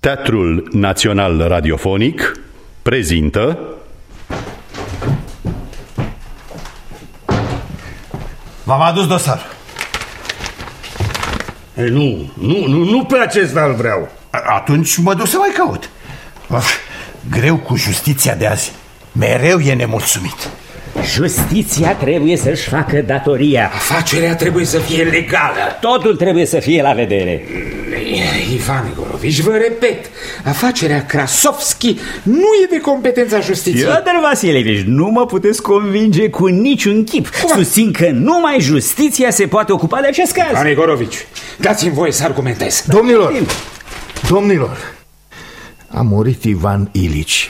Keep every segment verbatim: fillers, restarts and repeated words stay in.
Teatrul Național Radiofonic prezintă V-am adus dosar. Ei, nu, nu, nu, nu pe acesta îl vreau. Atunci mă duc să mai caut. Of, greu cu justiția de azi. Mereu e nemulțumit. Justiția trebuie să-și facă datoria. Afacerea trebuie să fie legală. Totul trebuie să fie la vedere. Ivan Egorovici, vă repet, afacerea Krasovski nu e de competența justiției. Fiodor Vasilevici, nu mă puteți convinge cu niciun chip. Susțin că numai justiția se poate ocupa de acest caz. Ivan Egorovici, dați-mi voie să argumentez. Domnilor, domnilor, a murit Ivan Ilici.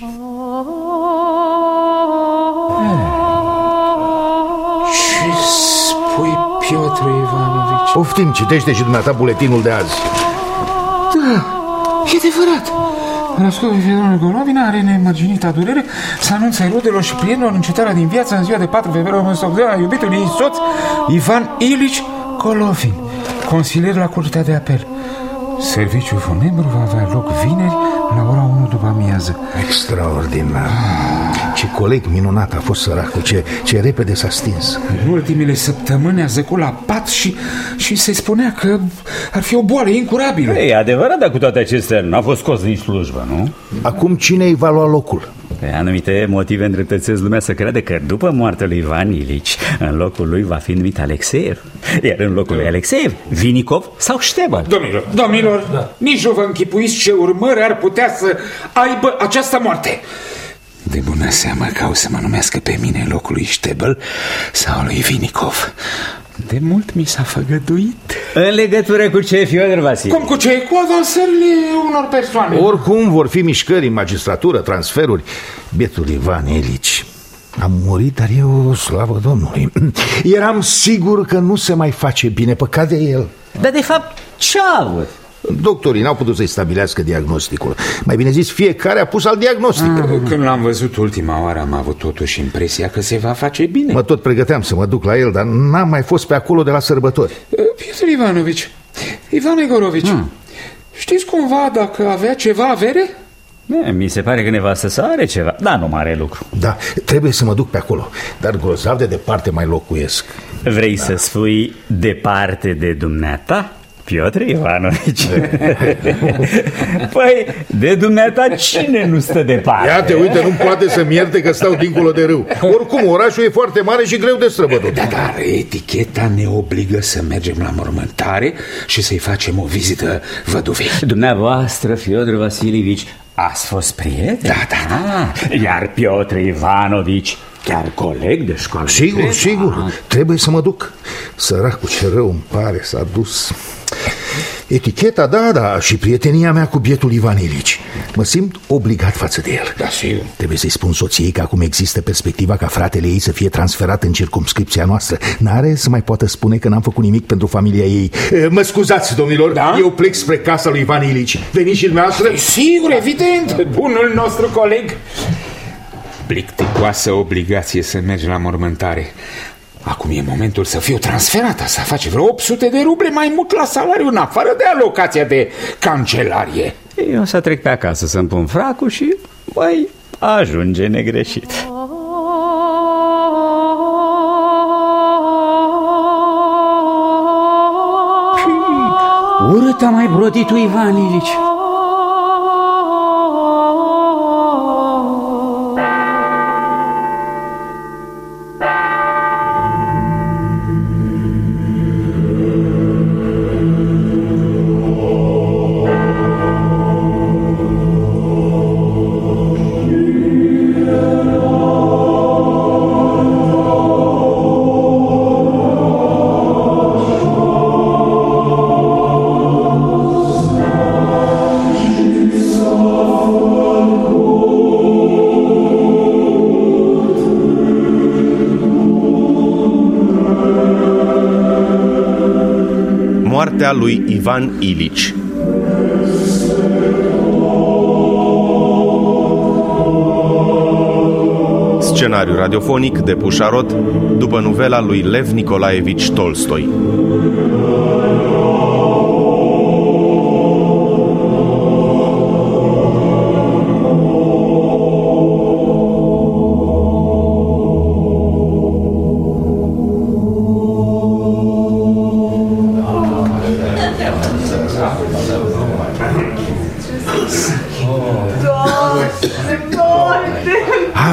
Ce spui, Piotr Ivanovici? Poftim, citește și dumneata buletinul de azi. Da, e adevărat. Rascov Fiodor Golovin are nemărginită durere să anunță rudelor și prietenilor încetarea din viață în ziua de patru februarie o mie nouă sute optzeci a iubitului ei soț, Ivan Ilici Golovin, consilier la Curtea de Apel. Serviciul funebru va avea loc vineri la ora unu după amiază. Extraordinar. Ce coleg minunat a fost săracul, ce, ce repede s-a stins. În ultimele săptămâni a zăcut la pat și, și se spunea că ar fi o boală incurabilă. E adevărat, dar cu toate acestea n-a fost scos din slujbă, nu? Acum cine îi va lua locul? Pe anumite motive îndreptățesc lumea să crede că după moartea lui Ivan Ilici, în locul lui va fi numit Alexeev. Iar în locul lui Alexeev, Vinicov sau Ștebăl. Domnilor, domnilor, da. Nici nu vă închipuiți ce urmări ar putea să aibă această moarte. De bună seamă că au să mă numească pe mine în locul lui Ștebăl sau lui Vinicov. De mult mi s-a făgăduit. În legătură cu ce, Fiodor Vasile? Cum cu ce? Cu avansările unor persoane. Oricum vor fi mișcări în magistratură, transferuri. Bietul Ivan Ilici a murit, dar eu, slavă Domnului, eram sigur că nu se mai face bine, păcat de el. Dar de fapt ce a avut? Doctorii n-au putut să-i stabilească diagnosticul. Mai bine zis, fiecare a pus alt diagnostic. ah, Când l-am văzut ultima oară am avut totuși impresia că se va face bine. Mă tot pregăteam să mă duc la el, dar n-am mai fost pe acolo de la sărbători. Piotr Ivanovici, Ivan Egorovici, hmm. știți cumva dacă avea ceva avere? E, mi se pare că nevastă sa are ceva, dar nu mare lucru. Da, trebuie să mă duc pe acolo, dar grozav de departe mai locuiesc. Vrei da. să spui departe de dumneata? Piotr Ivanovici. Păi, de dumneata cine nu stă departe? Iată, uite, nu poate să-mi ierte că stau dincolo de râu. Oricum, orașul e foarte mare și greu de străbătut. Da, dar eticheta ne obligă să mergem la mormântare și să-i facem o vizită văduvei. Dumneavoastră, Fiodor Vasilivici, ați fost prieten? Da, da, da. Ah, iar Piotr Ivanovici, chiar coleg de școală. Sigur, sigur, trebuie să mă duc. Săracul, ce rău îmi pare, s-a dus. Eticheta, da, da, și prietenia mea cu bietul Ivan Ilici. Mă simt obligat față de el. Da, sigur. Trebuie să-i spun soției că acum există perspectiva ca fratele ei să fie transferat în circumscripția noastră. N-are să mai poată spune că n-am făcut nimic pentru familia ei. Mă scuzați, domnilor, da? Eu plec spre casa lui Ivan Ilici. Veniți și dumneavoastră? Sigur, evident, bunul nostru coleg. Plicticoasă obligație să mergi la mormântare. Acum e momentul să fiu transferată, să face vreo opt sute de ruble mai mult la salariu, în afară de alocația de cancelarie. Eu să trec pe acasă să-mi pun fracul și mai ajunge negreșit. Urât a mai brodit tu, Ivan Ilici. Moartea lui Ivan Ilici. Scenariu radiofonic de Pușarod, după novela lui Lev Nicolaevici Tolstoi.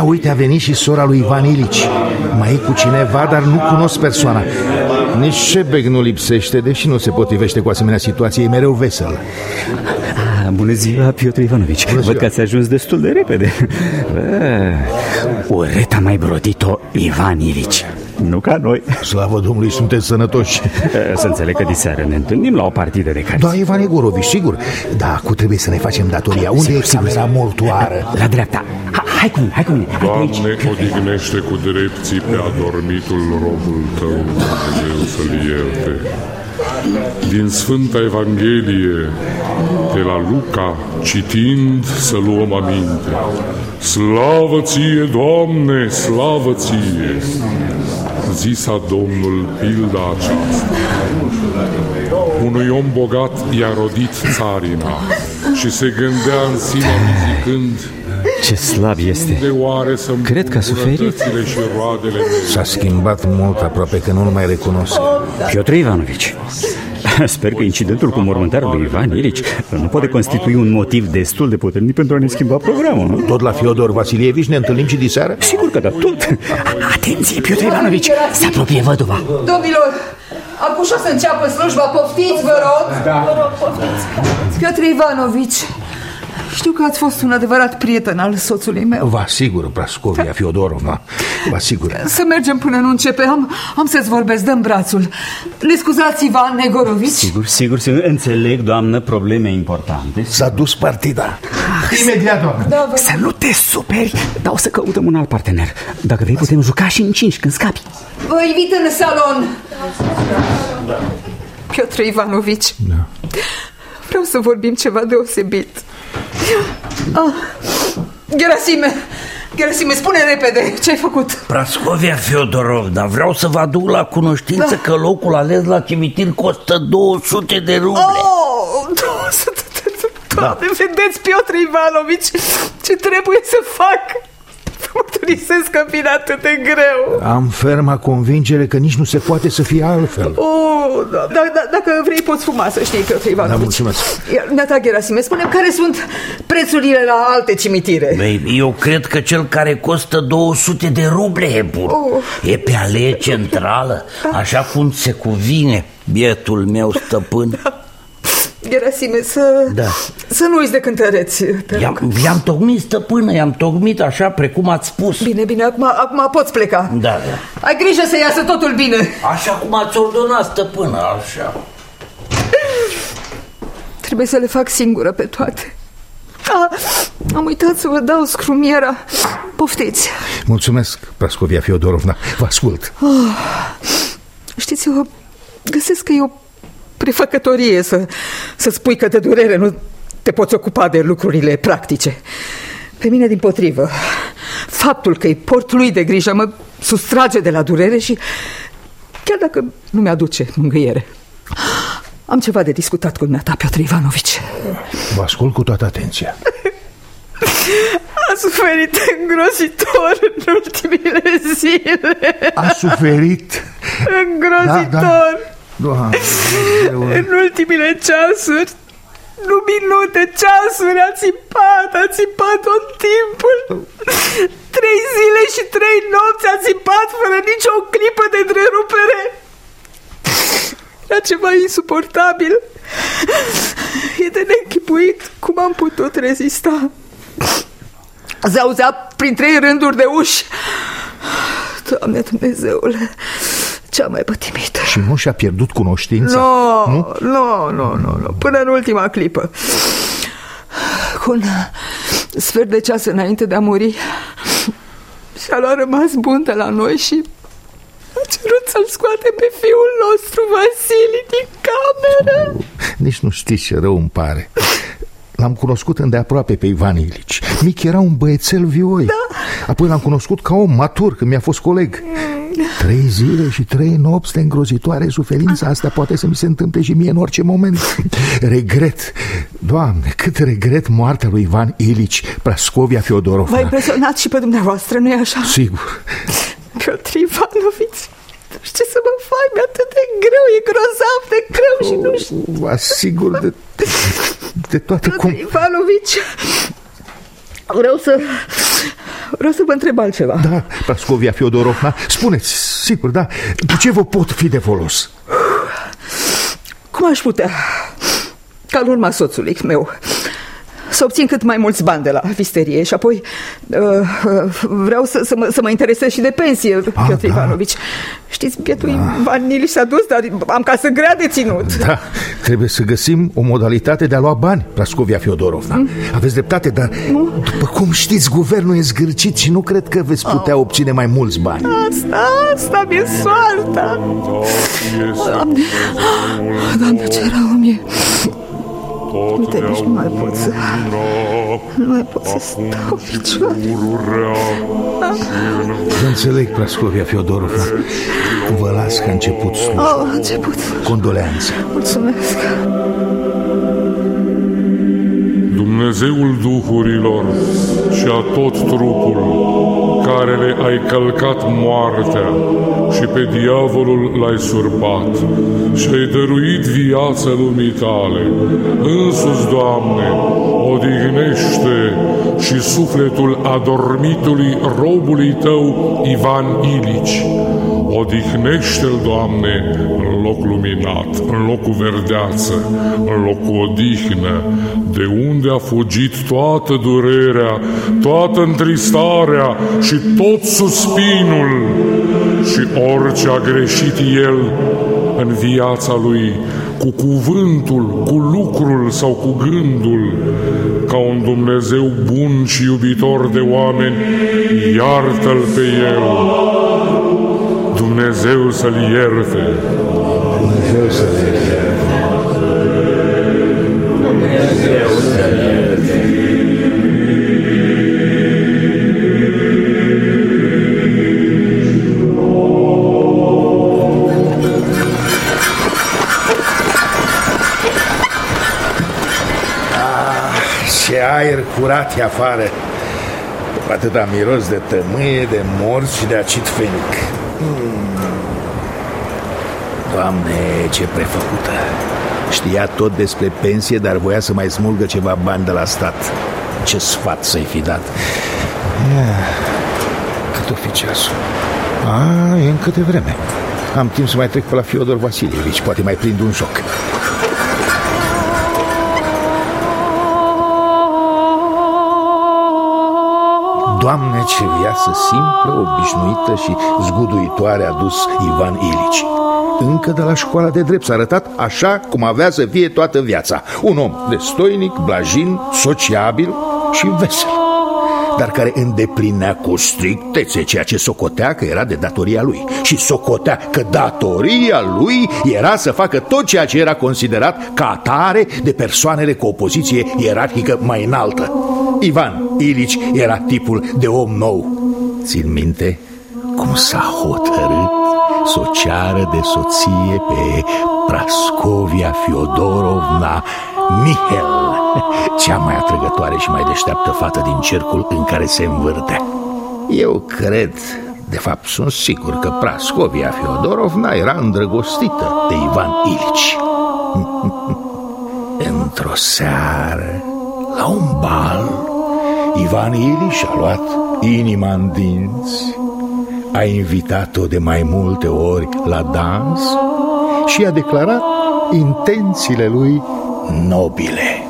uite, a venit și sora lui Ivan Ilici. Mai e cu cineva, dar nu cunosc persoana. Nici Șebec nu lipsește, deși nu se potrivește cu asemenea situație, e mereu vesel. Ah, bună ziua, Piotr Ivanovici. Văd că ați ajuns destul de repede. Urât a mai brodit-o Ivan Ilici. Nu ca noi. Slavă Domnului, sunteți sănătoși. Să înțeleg că diseară ne întâlnim la o partidă de cărți. Da, Ivan Egorovici, sigur. Da, acum trebuie să ne facem datoria. Unde e camera mortoară? La dreapta. Ha, hai cu mine, hai cu mine. Doamne, odihnește cu drepții pe adormitul robul Tău, Dumnezeu să-l ierte. Din Sfânta Evanghelie de la Luca, citind, să luăm aminte. Slavă Ție, Doamne, slavă Ție! Zisa Domnul pilda aceasta. Unui om bogat i-a rodit țarina și se gândea în sine zicând: ce slab este. Cred că a suferit. S-a schimbat mult, aproape că nu-l mai recunosc. Piotr Ivanovici, sper că incidentul cu mormântarea lui Ivan Ilici nu poate constitui un motiv destul de puternic pentru a ne schimba programul, nu? Tot la Fiodor Vasilievici ne întâlnim și diseară? Sigur că da, tot. Atenție, Piotr Ivanovici, se apropie văduva. Domnilor, acum să înceapă slujba, poftiți, vă rog. Da. Vă rog, poftiți. Piotr Ivanovici, știu că ați fost un adevărat prieten al soțului meu. Vă asigur, Prascovia Fiodorovna, vă asigur. Să mergem până nu începe, am, am să-ți vorbesc, dă-mi brațul. Le scuzați, Ivan Egorovici? Sigur, sigur, sigur, înțeleg, doamnă, probleme importante. S-a dus partida. Ah, imediat, doamnă. Da, să nu te superi, dar o să căutăm un alt partener. Dacă vrei, putem juca și în cinci, când scapi. Vă invit în salon. Da. Piotr Ivanovici, da. Vreau să vorbim ceva deosebit. Ah, Gerasime, Gerasime, spune repede, ce ai făcut? Prascovia Fiodorovna, vreau să vă aduc la cunoștință da. că locul ales la cimitir costă două sute de ruble. Oh, două sute de ruble. Doamne, da. Vedeți, Piotr Ivanovici, ce trebuie să fac? Mărturisesc că vine atât de greu. Am ferma convingere că nici nu se poate să fie altfel. Oh, da, da, da, dacă vrei poți fuma, să știi, Piotr Ivanovici. Da, mulțumesc. Neata Gerasime, spune care sunt prețurile la alte cimitire. Băi, eu cred că cel care costă două sute de ruble e bun. Oh. E pe alee centrală, da. Așa cum se cuvine, bietul meu stăpân. Da. Gerasime, să, da. să nu uiți de cântăreți. I-am tocmit, stăpână, i-am tocmit așa precum ați spus. Bine, bine, acum, acum poți pleca. Da, da. Ai grijă să iasă totul bine. Așa cum ați ordonat, stăpână, așa. Trebuie să le fac singură pe toate. Ah, am uitat să vă dau scrumiera. Poftiți. Mulțumesc, Prascovia Fiodorovna, vă ascult. Oh, știți, eu găsesc că e o prefăcătorie să, să spui că de durere nu te poți ocupa de lucrurile practice. Pe mine, dimpotrivă, faptul că îi port lui de grijă mă sustrage de la durere și chiar dacă nu mi-aduce mângâiere. Am ceva de discutat cu dumneata, Piotr Ivanovici. Vă ascult cu toată atenția. A suferit îngrozitor în ultimile zile. A suferit? Îngrozitor. Da, da. Doamne, în ultimile ceasuri, nu minute, ceasuri, a țipat, a țipat tot timpul. Trei zile și trei nopți a țipat fără nicio clipă de întrerupere. Era ceva insuportabil. E de neînchipuit cum am putut rezista. Zauzea prin trei rânduri de uși. Doamne Dumnezeule, cea mai pătimită. Și nu și-a pierdut cunoștința? No, nu, nu, nu, nu, nu, până în ultima clipă. Cu un sfert de ceas înainte de a muri, și-a luat rămas buntă la noi și a cerut să-l scoate pe fiul nostru, Vasili, din cameră. Nici nu știți ce rău îmi pare. L-am cunoscut îndeaproape pe Ivan Ilici. Mic era un băiețel vioi. Da. Apoi l-am cunoscut ca om matur când mi-a fost coleg. Trei zile și trei nopți de îngrozitoare suferință. Asta poate să mi se întâmple și mie în orice moment. Regret, Doamne, cât regret moartea lui Ivan Ilici, Prascovia Fiodorovna. V-a impresionat și pe dumneavoastră, nu-i așa? Sigur. Piotr Ivanovici, nu știu ce să mă fac, mi-e atât de greu, e grozav de greu și nu știu. Vă asigur de, de toată cum... Piotr Ivanovici, vreau să vreau să vă întreb altceva. Da, Prascovia Fiodorovna, spuneți, sigur, da, cu ce vă pot fi de folos? Cum aș putea, ca în urma soțului meu, să obțin cât mai mulți bani de la visterie și apoi uh, uh, vreau să, să, mă, să mă interesez și de pensie, ah, Piotr da. Ivanovici. Știți, bietul da. Ivan Ilici s-a dus, dar am casă grea de ținut. Da, trebuie să găsim o modalitate de a lua bani, Prascovia Fiodorovna. Mm. Aveți dreptate, dar nu? După cum știți, guvernul e zgârcit și nu cred că veți putea oh. obține mai mulți bani. Asta, asta mi-e soarta. Doamne, Doamne, ce rău mi-e. Uite, deci nu mai pot să... Nu mai pot să stau picioare. Vă înțeleg, Prascovia Fiodorovna. Vă las că a început slujba. Oh, a început. Condoleanțe. Mulțumesc. Dumnezeul duhurilor și a tot trupul, care le-ai călcat moartea și pe diavolul l-ai surpat și ai dăruit viață lumii tale, însuți, Doamne, odihnește și sufletul adormitului robului Tău, Ivan Ilici. Odihnește-l, Doamne, în loc luminat, în locul verdeață, în locul odihnă, de unde a fugit toată durerea, toată întristarea și tot suspinul și orice a greșit el în viața lui, cu cuvântul, cu lucrul sau cu gândul, ca un Dumnezeu bun și iubitor de oameni, iartă-l pe el. Dumnezeu să-l ierte. Dumnezeu să-l ierte. Dumnezeu să-l ierte. Ah, ce aer curat e afară. Atâta miros de tămâie, de morți și de acid fenic. Doamne, ce prefăcută. Știa tot despre pensie, dar voia să mai smulgă ceva bani de la stat. Ce sfat să-i fi dat. Cât o fi ceasul? A, e încă de vreme. Am timp să mai trec pe la Fiodor Vasilievici. Poate mai prind un joc. Doamne, ce viață simplă, obișnuită și zguduitoare a dus Ivan Ilici. Încă de la școala de drept s-a arătat așa cum avea să fie toată viața. Un om destoinic, blajin, sociabil și vesel, dar care îndeplinea cu strictețe ceea ce socotea că era de datoria lui. Și socotea că datoria lui era să facă tot ceea ce era considerat ca atare de persoanele cu o poziție ierarhică mai înaltă. Ivan Ilici era tipul de om nou. Țin minte cum s-a hotărât să o ceară de soție pe Prascovia Fiodorovna Mihel, cea mai atrăgătoare și mai deșteaptă fată din cercul în care se învârtea. Eu cred, de fapt sunt sigur, că Prascovia Fiodorovna era îndrăgostită de Ivan Ilici. Într-o seară, la un bal, Ivan Ilici a luat inima în dinți, a invitat-o de mai multe ori la dans și a declarat intențiile lui nobile.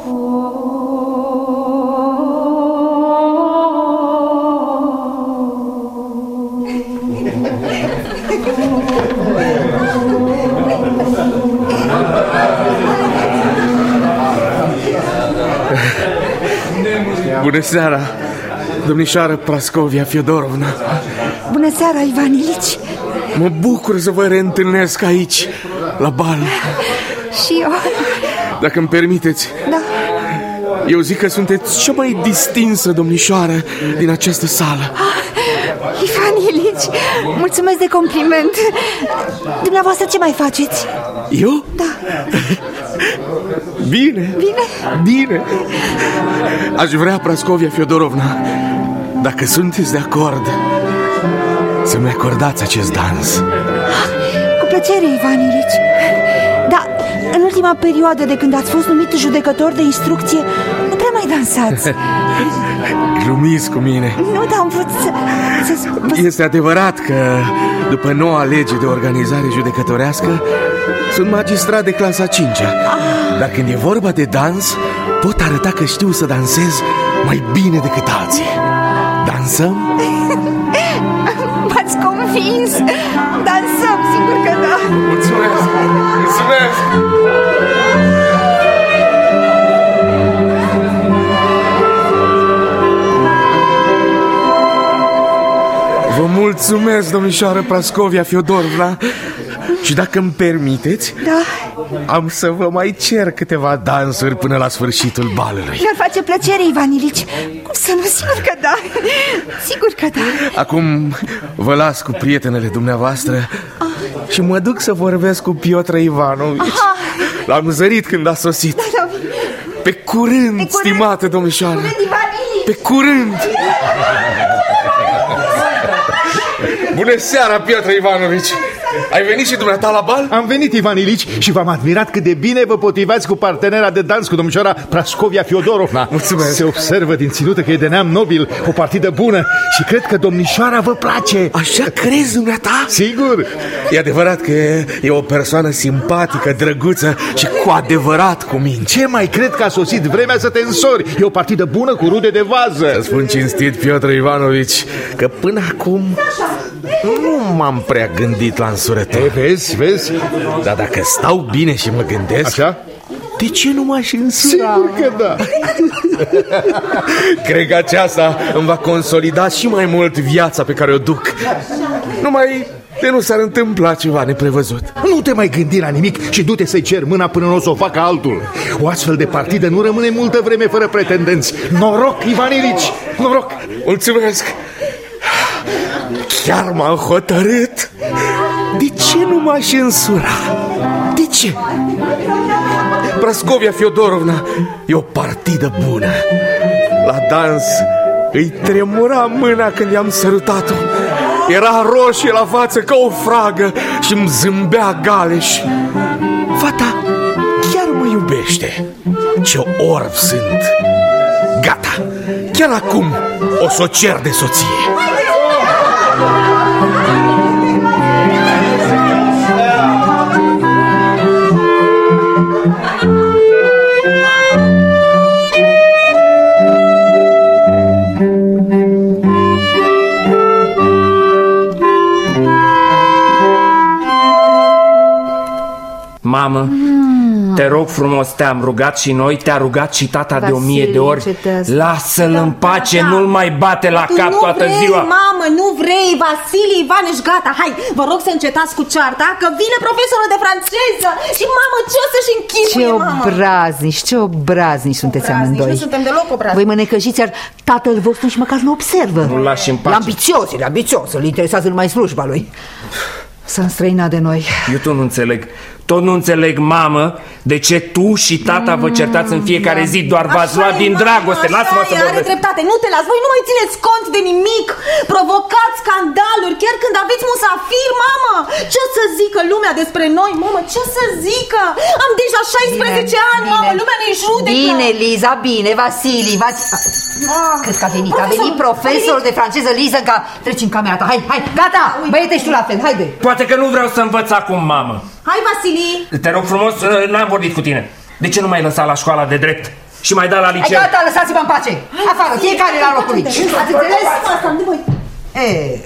Bună seara, domnișoară Prascovia Fiodorovna. Bună seara, Ivan Ilici. Mă bucur să vă reîntâlnesc aici, la bal. Și eu. Dacă îmi permiteți. Da. Eu zic că sunteți cea mai distinsă domnișoară din această sală. ah, Ivan Ilici, mulțumesc de compliment. Dumneavoastră ce mai faceți? Eu? Da. Bine. Bine? Bine. Aș vrea, Prascovia Fiodorovna, dacă sunteți de acord, să-mi acordați acest dans. Cu plăcere, Ivan Ilici. Dar în ultima perioadă de când ați fost numit judecător de instrucție, nu prea mai dansați. Glumiți cu mine. Nu, dar am vrut să... să... Este adevărat că după noua lege de organizare judecătorească sunt magistrat de clasa a cincea. ah. Dar când e vorba de dans, pot arăta că știu să dansez mai bine decât alții. Dansăm? M-ați convins. Dansăm, sigur că da. Mulțumesc. Mulțumesc. Vă mulțumesc, domnișoară Prascovia Fiodorovna. Și dacă îmi permiteți, da, am să vă mai cer câteva dansuri până la sfârșitul balului. Mi-ar face plăcere, Ivan Ilici. Cum să nu? Sigur că da. Sigur că da. Acum vă las cu prietenele dumneavoastră ah. și mă duc să vorbesc cu Piotr Ivanovici. L-am zărit când a sosit. Da, da. Pe curând, curând, stimată domnișoară. Pe curând. Bună seara, Piotr Ivanovici. Ai venit și dumneata la bal? Am venit, Ivan Ilici, și v-am admirat cât de bine vă potrivați cu partenera de dans, cu domnișoara Prascovia Fiodorovna. Mulțumesc. Se observă din ținută că e de neam nobil, o partidă bună, și cred că domnișoara vă place. Așa crezi, dumneata? Sigur. E adevărat că e o persoană simpatică, drăguță și cu adevărat cu minte. Ce mai cred că a sosit vremea să te însori? E o partidă bună cu rude de vază. Să spun cinstit, Piotr Ivanovici, că până acum nu m-am prea gândit la însurător. E, vezi, vezi? Dar dacă stau bine și mă gândesc, așa, de ce nu m-aș însura? Sigur că da. Cred că aceasta îmi va consolida și mai mult viața pe care o duc. Numai de nu s-ar întâmpla ceva neprevăzut. Nu te mai gândi la nimic și du-te să-i cer mâna până nu o să o facă altul. O astfel de partidă nu rămâne multă vreme fără pretendenți. Noroc, Ivan Ilici, noroc. Mulțumesc. Chiar m-am hotărât. De ce nu m-aș însura? De ce? Prascovia Fiodorovna e o partidă bună. La dans îi tremura mâna când i-am sărutat-o. Era roșie la față ca o fragă și îmi zâmbea galeș. Fata chiar mă iubește. Ce orb sunt. Gata, chiar acum o să o cer de soție. Mamă, mm. te rog frumos, te-am rugat și noi, te-a rugat și tata Vasile, de o mie de ori. Lasă-l în pace, da, nu-l mai bate la cap toată vrei, ziua. Mamă, nu vrei, Vasile Ivanici, gata, hai, vă rog să încetați cu cearta, că vine profesorul de franceză și mamă, ce o să-și închipuie, Ce mamă? obraznici, ce obraznici sunteți obraznici, amândoi. Nu suntem deloc obraznici. Voi mă necăjiți, iar tatăl vostru nici măcar nu observă. Nu-l lași în pace. E ambițios, e ambițios, îl interesează numai slujba lui. S-a înstrăinat de noi. Eu tot nu înțeleg. Tot nu înțeleg, mamă, de ce tu și tata vă certați în fiecare zi. Doar v-ați luat din dragoste. Lasă-mă să vorbesc. Are dreptate, nu te las. Voi nu mai țineți cont de nimic. Provocați scandaluri chiar când aveți musafir, mamă. Ce o să zică lumea despre noi, mamă? Ce o să zică? Am deja șaisprezece bine, ani, bine. Mamă, lumea ne judecă. Bine, Liza, bine, Vasili, v-ați... Ah, cred că a venit, Profesor, a venit profesorul de franceză, Liza, ca... Treci în camera ta, hai, hai, gata, băiete, ești tu la fel, haide. Poate că nu vreau să învăț acum, mamă. Hai, Vasili. Te rog frumos, n-am vorbit cu tine. De ce nu m-ai lăsat la școala de drept și mai dat la liceu? Hai, gata, lăsați-mă în pace. Afară, fiecare la locul lui. Ați înțeles? E...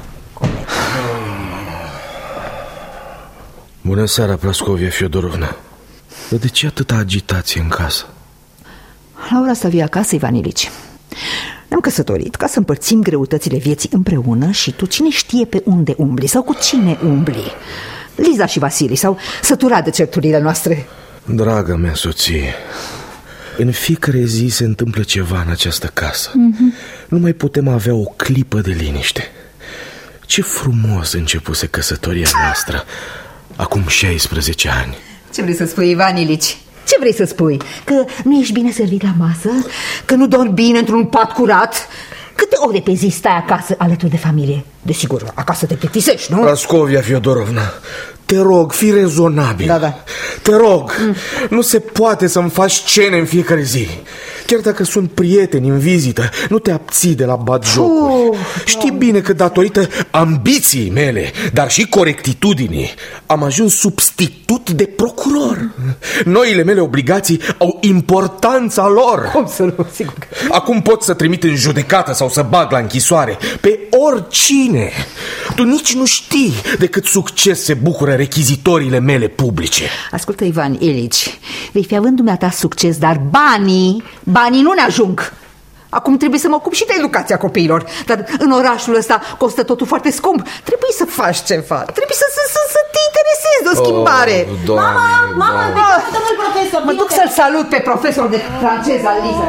Bună seara, Prascovia Fiodorovna. Dar de ce atâta agitație în casă? La ora asta vii acasă, Ivan Ilici. Ne-am căsătorit ca să împărțim greutățile vieții împreună și tu cine știe pe unde umbli sau cu cine umbli. Liza și Vasili s-au săturat de certurile noastre. Draga mea soție, în fiecare zi se întâmplă ceva în această casă. mm-hmm. Nu mai putem avea o clipă de liniște. Ce frumos începuse căsătoria noastră acum șaisprezece ani. Ce vrei să spui, Ivan Ilici? Ce vrei să spui? Că nu ești bine servit la masă? Că nu dormi bine într-un pat curat? Câte ore pe zi stai acasă alături de familie? Desigur, acasă te plictisești, nu? Prascovia Fiodorovna, Te rog, fii rezonabil. Da, da. Te rog, mm. nu se poate să-mi faci scene în fiecare zi. Chiar dacă sunt prieteni în vizită, nu te abții de la batjocuri. uh, Știi da. bine că datorită ambiției mele, dar și corectitudinii, am ajuns substitut de procuror. Noile mele obligații au importanța lor. Cum să nu, sigur că... Acum pot să trimit în judecată sau să bag la închisoare pe oricine. Tu nici nu știi de cât succes se bucură rechizitoriile mele publice. Ascultă, Ivan Ilici, vei fi având dumneata succes, dar banii, banii nu ne ajung. Acum trebuie să mă ocup și de educația copiilor. Dar în orașul ăsta costă totul foarte scump. Trebuie să faci ceva. Trebuie să, să, să, să te interesezi de o schimbare. Oh, doamne, mama, mama, doamne. domnul profesor. Mă duc să-l salut pe profesor de franceză al Liza.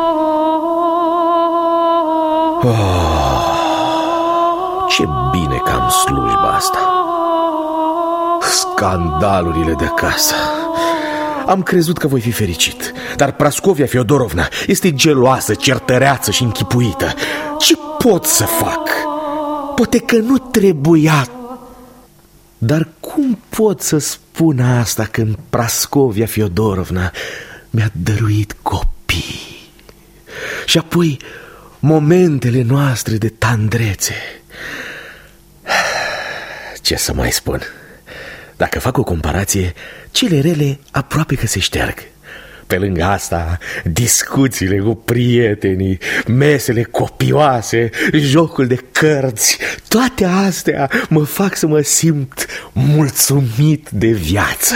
Oh, ce bine că am slujba asta. Scandalurile de acasă. Am crezut că voi fi fericit, dar Prascovia Fiodorovna este geloasă, certăreață și închipuită. Ce pot să fac? Poate că nu trebuia. Dar cum pot să spun asta când Prascovia Fiodorovna mi-a dăruit copii? Și apoi momentele noastre de tandrețe. Ce să mai spun? Dacă fac o comparație, cele rele aproape că se șterg. Pe lângă asta, discuțiile cu prietenii, mesele copioase, jocul de cărți, toate astea mă fac să mă simt mulțumit de viață.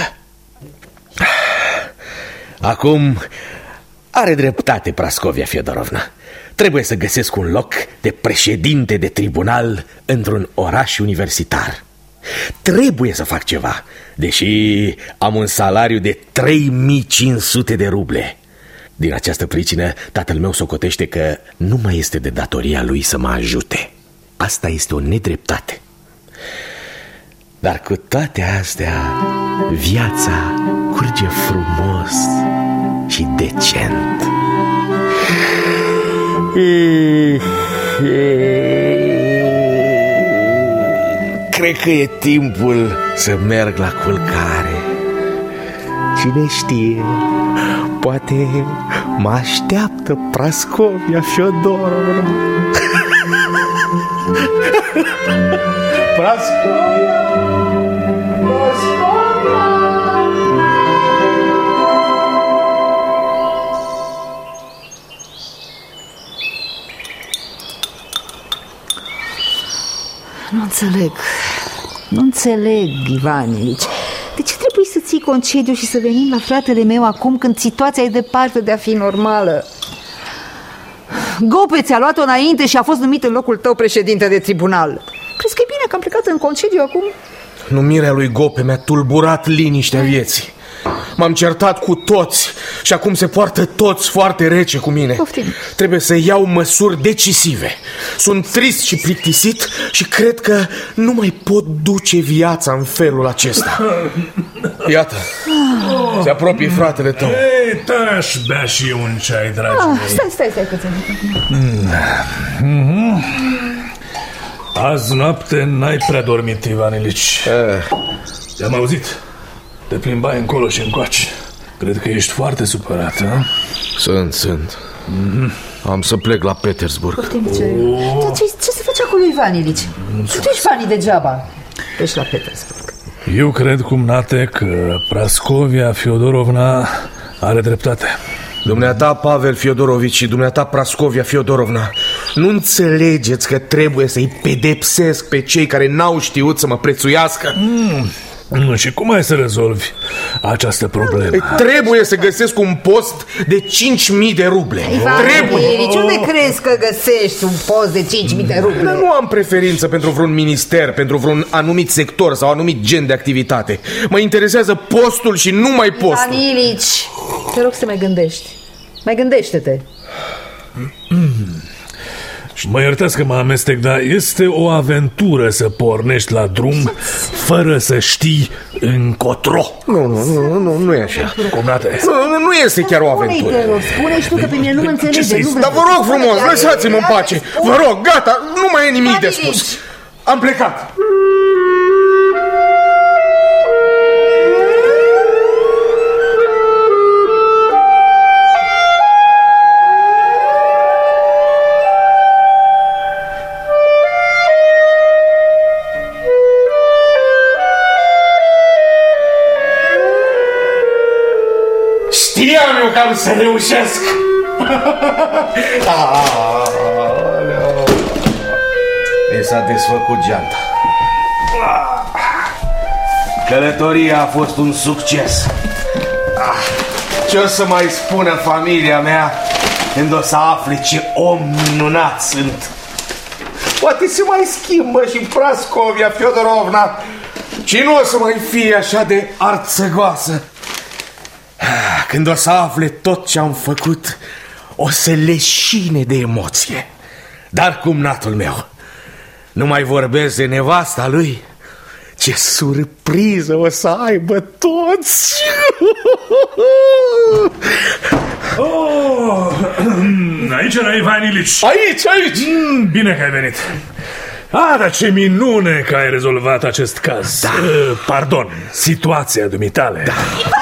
Acum are dreptate Prascovia Fiodorovna. Trebuie să găsesc un loc de președinte de tribunal într-un oraș universitar. Trebuie să fac ceva, deși am un salariu de trei mii cinci sute de ruble. Din această pricină, tatăl meu socotește că nu mai este de datoria lui să mă ajute. Asta este o nedreptate. Dar cu toate astea, viața curge frumos și decent. Cred că e timpul să merg la culcare. Cine știe, poate mă așteaptă Prascovia Fiodorovna. Prascovia, Prascovia. Nu înțeleg. Nu înțeleg, Ivan Ilici. De ce trebuie să ții concediu și să venim la fratele meu acum când situația e departe de a fi normală? Gope ți-a luat-o înainte și a fost numit în locul tău președinte de tribunal. Crezi că e bine că am plecat în concediu acum? Numirea lui Gope mi-a tulburat liniștea vieții. M-am certat cu toți și acum se poartă toți foarte rece cu mine. Poftim. Trebuie să iau măsuri decisive. Sunt trist și plictisit și cred că nu mai pot duce viața în felul acesta. Iată, se apropie fratele tău. Ei, te-aș bea și eu un ceai, dragii ah, mei. Stai, stai, stai puțin. Mm-hmm. Azi noapte n-ai prea dormit, Ivan Ilici. eh. Te-am auzit. Te plimbai încolo și încoace. Cred că ești foarte supărat, a? Sunt, sunt. mm-hmm. Am să plec la Petersburg. oh. ce, ce se face acolo, Ivan Ilici? Tu ești banii degeaba. Ești la Petersburg. Eu cred, cumnate, că Prascovia Fiodorovna are dreptate. Dumneata, Pavel Fiodorovici, și dumneata, Prascovia Fiodorovna, nu înțelegeți că trebuie să-i pedepsesc pe cei care n-au știut să mă prețuiască? Mm. Nu, și cum ai să rezolvi această problemă? Păi, trebuie să găsesc un post de cinci mii de ruble. Ivan Trebuie. Ilici, unde crezi că găsești un post de cinci mii de ruble? Nu am preferință pentru vreun minister, pentru vreun anumit sector sau anumit gen de activitate. Mă interesează postul și numai postul. Ivan Ilici, te rog să mai gândești. Mai gândește-te. Și mă iertați că mă amestec, dar este o aventură să pornești la drum fără să știi încotro. Nu, nu, nu, nu, nu e așa. Cumnate. Nu, nu este chiar o aventură. Spune-i, te rog, spune-i și tu că pe mine nu mă înțelege. Nu dar vă rog frumos, lăsați-mă în pace. Vă rog, gata, nu mai e nimic de spus. Am plecat. că am să reușesc. Mi s-a desfăcut geanta. Călătoria a fost un succes. Ce o să mai spună familia mea când o să afle ce om minunat sunt? Poate se mai schimbă și Prascovia Fiodorovna și nu o să mai fie așa de arțăgoasă. Când o să afle tot ce am făcut, o să leșine de emoție. Dar cum natul meu nu mai vorbesc de nevasta lui, ce surpriză o să aibă toți! Oh, aici era Ivan Ilici. Aici, aici! Mm, bine că ai venit. Ah, dar ce minune că ai rezolvat acest caz. Da. uh, Pardon, situația dumitale. Da.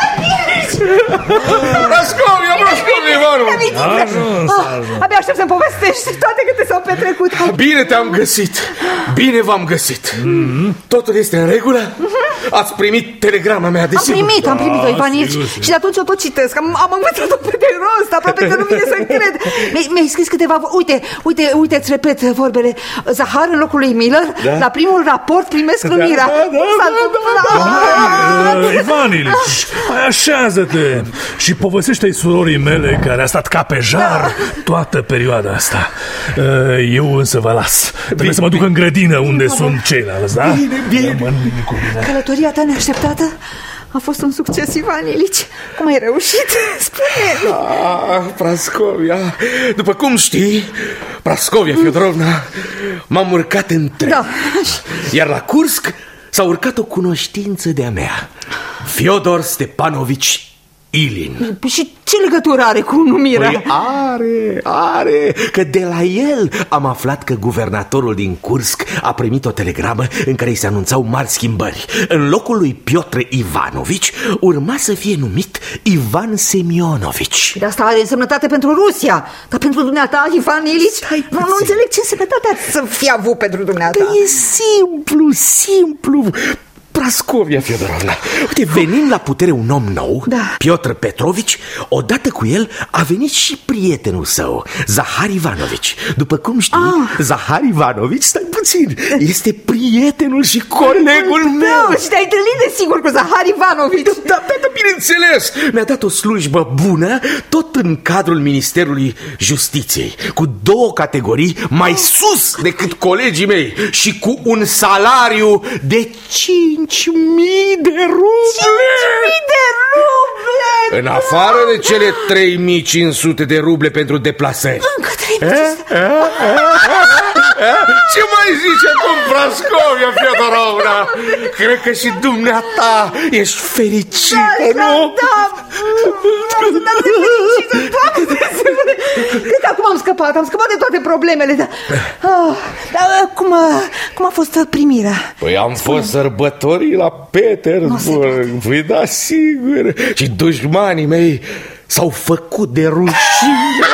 Prascovia, Prascovia, Ivanu! Abia aștept să-mi povestești toate câte s-au petrecut. Bine te-am găsit. Bine v-am găsit. mm-hmm. Totul este în regulă? Mm-hmm. Ați primit telegrama mea, desigur? Am primit, am primit-o, Ivan Ilici. Și de atunci o tot citesc. Am, am învățat-o pe de rost. Aproape că nu vine să cred. Mi-ai, mi-ai scris câteva... Uite, uite, uite, îți repet vorbele. Zahar în locul lui Miller. Da? La primul raport primesc numirea. Da, da, da, da, da, da. Ivan Ilici, așează-te și povestește-i surorii mele care a stat ca pe jar toată perioada asta. Eu însă vă las. Trebuie să mă duc în grădină unde sunt ceilalți, da? Bine, bine. Călătoria ta neașteptată a fost un succes, Ivan Ilici. Cum ai reușit? Spune-mi. Ah, Prascovia, după cum știi, Prascovia Fiodorovna, m-am urcat în tren. Da. Iar la Kursk s-a urcat o cunoștință de-a mea, Fiodor Stepanovici Ilin. Și ce legătură are cu numirea? Păi are, are, că de la el am aflat că guvernatorul din Kursk a primit o telegramă în care îi se anunțau mari schimbări. În locul lui Piotr Ivanovici urma să fie numit Ivan Semionovici. De asta are însemnătate pentru Rusia, dar pentru dumneata, Ivan Ilici, nu, nu înțeleg ce însemnătate ar să fie avut pentru dumneata. E simplu, simplu. Prascovia Fiodorovna, uite, venim la putere un om nou, da. Piotr Petrovici. Odată cu el a venit și prietenul său, Zahar Ivanovici. După cum știi, ah. Zahar Ivanovici, stai puțin, este prietenul și colegul meu. Și te-ai întâlnit desigur cu Zahar Ivanovici. Da, da, da, bineînțeles. Mi-a dat o slujbă bună, tot în cadrul Ministerului Justiției, cu două categorii mai sus decât colegii mei și cu un salariu de cinci mii de ruble! cinci mii de ruble! În afară de cele trei mii cinci sute de ruble pentru deplasări. Încă trei mii cinci sute? Ce mai zice acum Prascovia Fiodorovna? Cred că și dumneata ești fericită, da, nu? Da, da, da, fericită. Cred că acum am scăpat, am scăpat de toate problemele. Dar oh, da, cum, cum a fost primirea? Păi am Spune. fost sărbătorii la Petersburg. Păi da, sigur. Și dușmanii mei s-au făcut de rușine.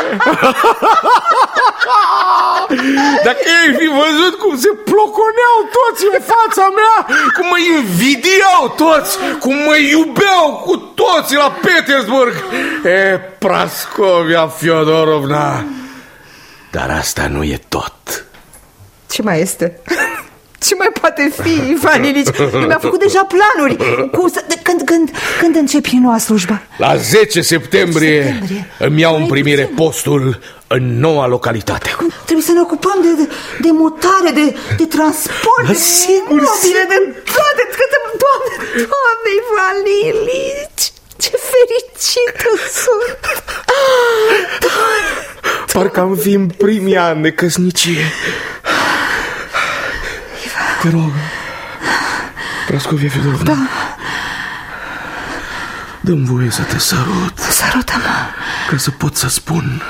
Dacă ai fi văzut cum se ploconeau toți în fața mea, cum mă invidiau toți, cum mă iubeau cu toți la Petersburg. E, Prascovia Fiodorovna, dar asta nu e tot. Ce mai este? Ce mai poate fi, Ivan Ilici? Mi-a făcut deja planuri. Cum să, de, când, când, când începi noua slujbă? La zece septembrie, septembrie. Îmi iau în primire postul în noua localitate. Cum? Trebuie să ne ocupăm de, de, de mutare, de, de transport, da, de sigur, mobile, de toate. Doamne, doamne, Ivan Ilici, ce fericită sunt. Parcă am fi în primii ani de căsnicie. Te rog, Prascovia Fiodorovna, da. Dă-mi voie să te sărut. Sărută-mă. Ca să pot să spun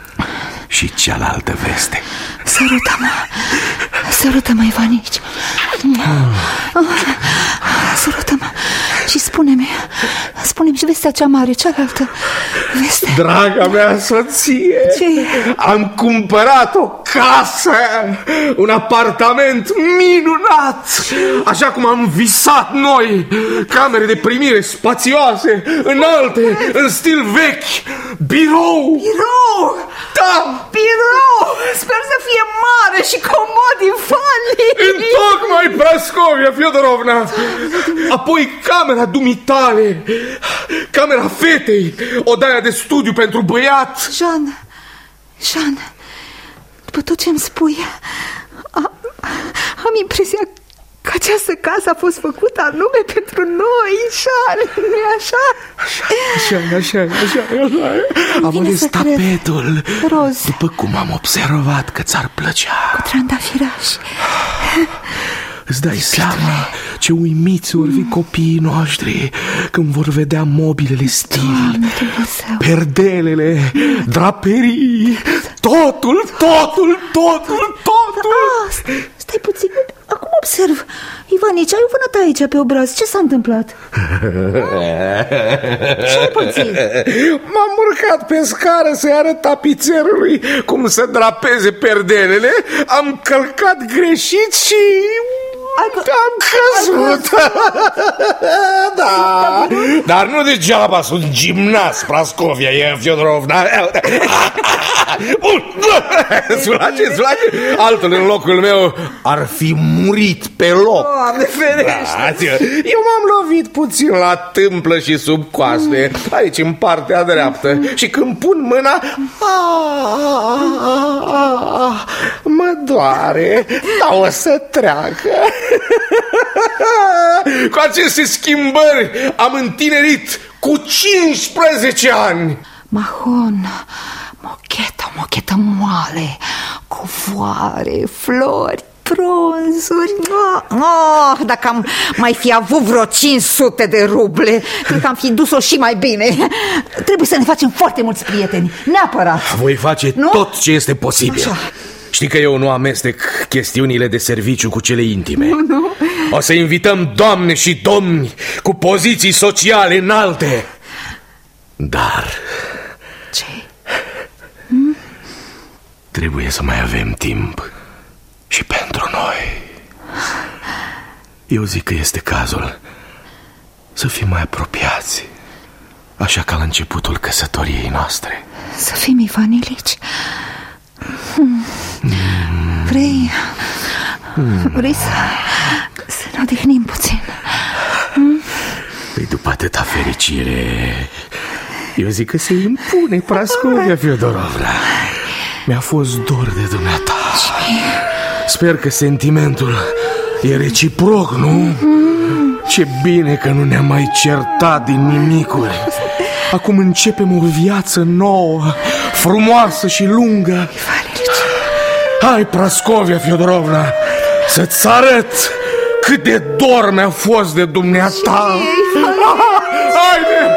și cealaltă veste. Sărută-mă. Sărută-mă, Ivan Ilici. Sărută-mă și spune-mi, spune-mi și vestea cea mare, cealaltă veste. Draga mea soție, ce? Am cumpărat o casă, un apartament minunat, așa cum am visat noi. Camere de primire spațioase, înalte, în stil vechi. Birou. Birou? Da. Birou. Sper să fie mare și comod, Ivani. Întocmai, Prascovia Fiodorovna. Apoi camera dumitale, camera fetei, odaia de studiu pentru băiat. Jean, Jean, după tot ce îmi spui, a, am impresia că această casă a fost făcută anume pentru noi, Jean, nu-i așa? Așa, așa, așa, așa, așa. Am ales tapetul, roz, după cum am observat că ți-ar plăcea, cu trandafirași. Îți dai seama ce uimiți vor fi copiii noștri când vor vedea mobilele stil, perdelele, draperii, totul, totul, totul, totul. Ah, stai puțin, acum observ. Ivani, ce ai vânat aici pe obraz? Ce s-a întâmplat? Ce ai pățit? M-am urcat pe scară să-i arăt tapițerului cum să drapeze perdelele. Am călcat greșit și... am căzut. Da. Dar nu degeaba sunt gimnast, Prascovia Fiodorovna. Bun. Sulace, sulace. Altul în locul meu ar fi murit pe loc. Doamne ferește. Eu m-am lovit puțin la tâmplă și sub coaste, aici în partea dreaptă. Și când pun mâna, mă doare, dar o să treacă. Cu aceste schimbări am întinerit cu cincisprezece ani. Mahon, mochetă, mochetă moale, covoare, flori, bronzuri. Oh, oh, dacă am mai fi avut vreo cinci sute de ruble, cred că am fi dus-o și mai bine. Trebuie să ne facem foarte mulți prieteni, neapărat. Voi face nu? tot ce este posibil. Așa. Știi că eu nu amestec chestiunile de serviciu cu cele intime. Nu, nu. O să invităm doamne și domni cu poziții sociale înalte. Dar... ce? Hmm? Trebuie să mai avem timp și pentru noi. Eu zic că este cazul să fim mai apropiați, așa ca la începutul căsătoriei noastre. Să fim, Ivan Ilici. Hmm. Vrei hmm. Vrei să Să ne odihnim puțin? hmm? Păi după atâta fericire, eu zic că se impune, Prascovia Fiodorovna. Mi-a fost dor de dumneata. Sper că sentimentul e reciproc, nu? Ce bine că nu ne-am mai certat din nimicuri. Acum începem o viață nouă, frumoasă și lungă. Hai, Prascovia Fiodorovna, să-ți arăt cât de dor mi-a fost de dumneata. Haide!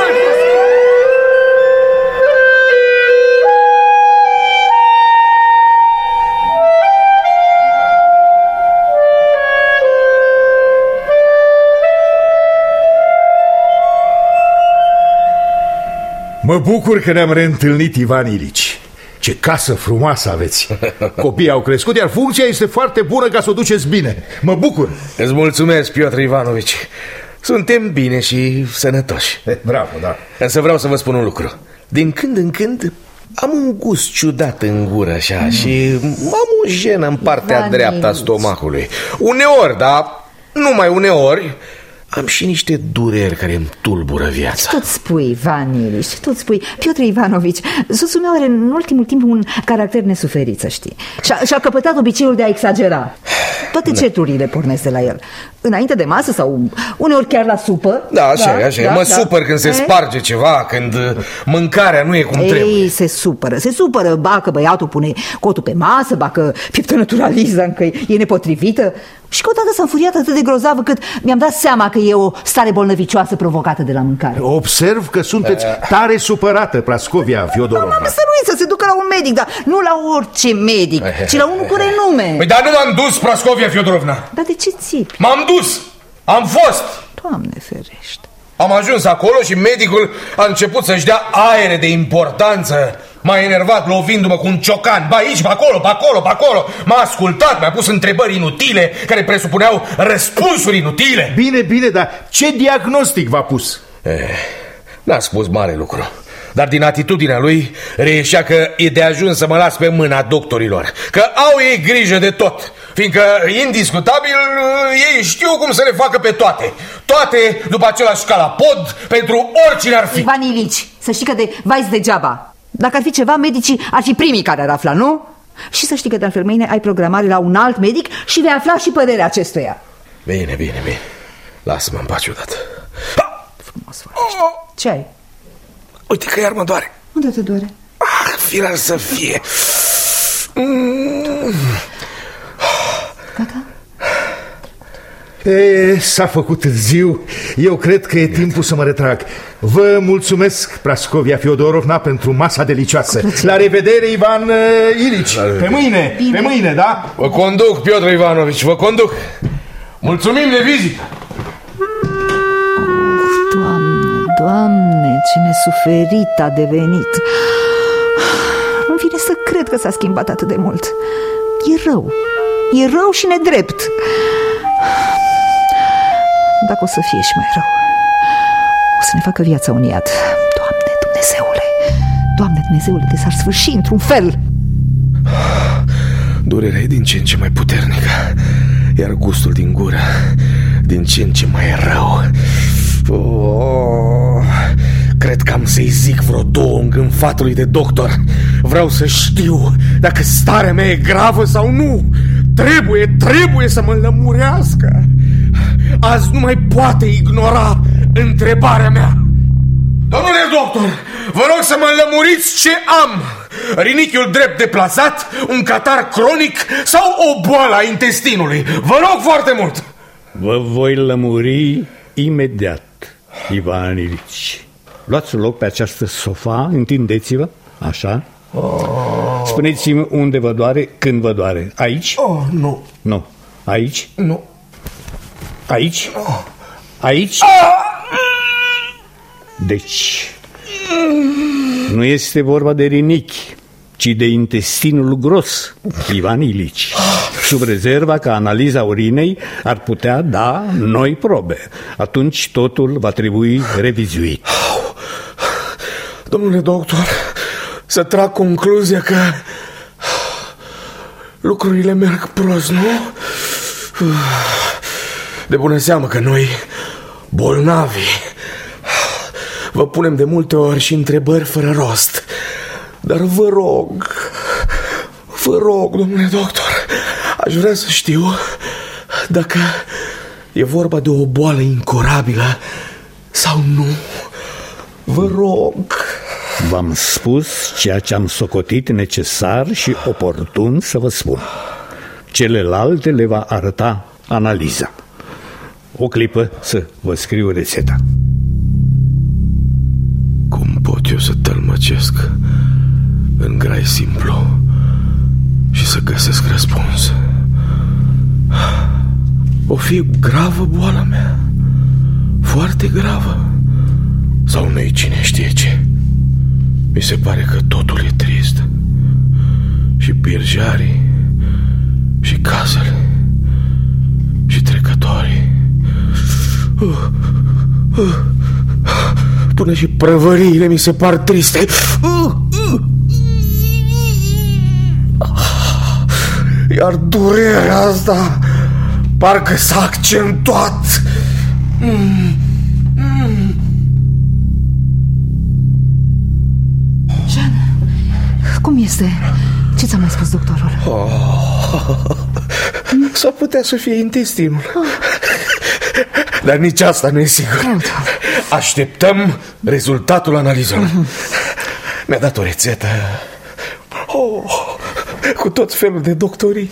Mă bucur că ne-am reîntâlnit, Ivan Ilici. Ce casă frumoasă aveți. Copiii au crescut, iar funcția este foarte bună ca să o duceți bine. Mă bucur. Îți mulțumesc, Piotr Ivanovici. Suntem bine și sănătoși. Bravo, da. Însă vreau să vă spun un lucru. Din când în când am un gust ciudat în gură așa mm. și am o jenă în partea da, dreaptă a stomacului. Uneori, dar numai uneori, am și niște dureri care îmi tulbură viața. Ce tot spui, Ivan Ilici, ce tot spui? Piotr Ivanovici, soțul meu are în ultimul timp un caracter nesuferit, să știi. Și-a, și-a căpătat obiceiul de a exagera. Toate da. certurile pornesc de la el. Înainte de masă sau uneori chiar la supă. Da, așa, da, așa. Da, mă da. supăr când se e? sparge ceva, când mâncarea nu e cum Ei, trebuie. se supără, se supără. Ba că băiatul pune cotul pe masă, ba că pieptănătura încă e nepotrivită. Și că odată s-a înfuriat atât de grozav cât mi-am dat seama că e o stare bolnăvicioasă provocată de la mâncare. Observ că sunteți tare supărată, Prascovia Fiodorovna. Să nu să se ducă la un medic, dar nu la orice medic, ci la unul cu renume. Păi dar nu m-am dus, Prascovia Fiodorovna. Dar de ce țipi? M-am dus, am fost. Doamne ferește. Am ajuns acolo și medicul a început să-și dea aere de importanță. M-a enervat lovindu-mă cu un ciocan, ba aici, ba acolo, ba acolo, ba acolo. M-a ascultat, mi-a pus întrebări inutile care presupuneau răspunsuri inutile. Bine, bine, dar ce diagnostic v-a pus? Eh, n-a spus mare lucru, dar din atitudinea lui reieșea că e de ajuns să mă las pe mâna doctorilor, că au ei grijă de tot, fiindcă, indiscutabil, ei știu cum să le facă pe toate. Toate după același scalapod, pentru oricine ar fi. Ivan Ilici, să știi că de vai degeaba. Dacă ar fi ceva, medicii ar fi primii care ar afla, nu? Și să știi că de altfel mâine ai programare la un alt medic și vei afla și părerea acestuia. Bine, bine, bine. Lasă-mă în pace odată. Frumos vorbești. Ce ai? Uite că iar mă doare. Unde te doare? Ah, firar să fie. Mm. Gata? E, s-a făcut târziu. Eu cred că e timpul să mă retrag. Vă mulțumesc, Prascovia Fiodorovna, pentru masa delicioasă. La revedere, Ivan uh, Ilici. Pe mâine, Bine. pe mâine, da? Vă conduc, Piotr Ivanovici, vă conduc. Mulțumim de vizită. Doamne, Doamne, ce nesuferit a devenit. Nu vine să cred că s-a schimbat atât de mult. E rău, e rău și nedrept. Dacă o să fie și mai rău, o să ne facă viața un iad. Doamne Dumnezeule, Doamne Dumnezeule, de s-ar sfârși într-un fel. Durerea e din ce în ce mai puternică, iar gustul din gură din ce în ce mai rău. Oh, cred că am să-i zic vreo două îngânfatului de doctor. Vreau să știu dacă starea mea e gravă sau nu. Trebuie, trebuie să mă lămurească. Azi nu mai poate ignora întrebarea mea. Domnule doctor, vă rog să mă lămuriți ce am. Rinichiul drept deplasat, un catar cronic sau o boală a intestinului. Vă rog foarte mult. Vă voi lămuri imediat, Ivan Ilici. Luați loc pe această sofa, întindeți-vă, așa. Oh. Spuneți-mi unde vă doare, când vă doare. Aici? Oh, nu. Nu. Aici? Nu. Aici? Oh. Aici? Deci, nu este vorba de rinichi, ci de intestinul gros, Ivan Ilici. Sub rezerva că analiza urinei ar putea da noi probe. Atunci totul va trebui revizuit. Domnule doctor, să trag concluzia că lucrurile merg prost, nu? De bună seamă că noi, bolnavi, vă punem de multe ori și întrebări fără rost. Dar vă rog, vă rog, domnule doctor, aș vrea să știu dacă e vorba de o boală incurabilă sau nu. Vă rog. V-am spus ceea ce am socotit necesar și oportun să vă spun. Celelalte le va arăta analiza. O clipă să vă scriu rețeta. Cum pot eu să tălmăcesc în grai simplu și să găsesc răspuns? O fi gravă boala mea, foarte gravă, sau nu-i cine știe ce? Mi se pare că totul e trist. Și birjarii, și casele, și trecătorii. uh, uh, Până și prăvăriile mi se par triste. uh, uh. Iar durerea asta parcă s-a accentuat. mm. Mm. Jean, cum este? Ce ți-a mai spus doctorul? Oh, s-ar putea să fie intestinul. Oh. Dar nici asta nu e sigur. Așteptăm rezultatul analizelor. Mm-hmm. Mi-a dat o rețetă, oh, cu tot felul de doctorii.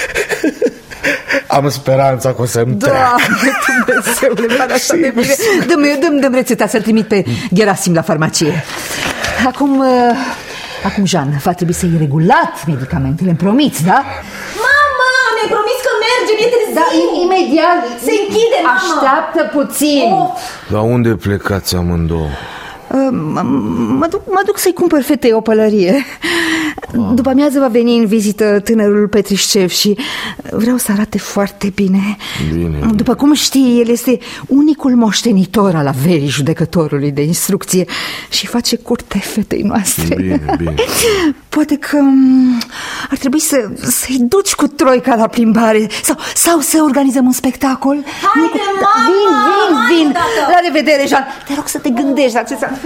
Am speranța că o să-mi treacă. Doamne Dumnezeule, pare așa de bine. Dă-mi, dă-mi, dă-mi rețeta să-l trimit pe Gerasim la farmacie. Acum Acum, Jean, va trebui să iei regulat medicamentele, îmi promiți, da? Mama, mi-ai promis că mergem, e târziu. Da, imediat. Se închide, mama. Așteaptă puțin. Oh. La unde plecați amândouă? Mă duc, mă duc să-i cumpăr fetei o pălărie. După amiază va veni în vizită tânărul Petrișcev și vreau să arate foarte bine. Bine. După cum știi, el este unicul moștenitor al averii judecătorului de instrucție și face curte fetei noastre. Bine, bine. Poate că ar trebui să, să-i duci cu troica la plimbare sau, sau să organizăm un spectacol. Haide, mama! Vin, vin, vin! La revedere, Jean! Te rog să te gândești la ce s-a...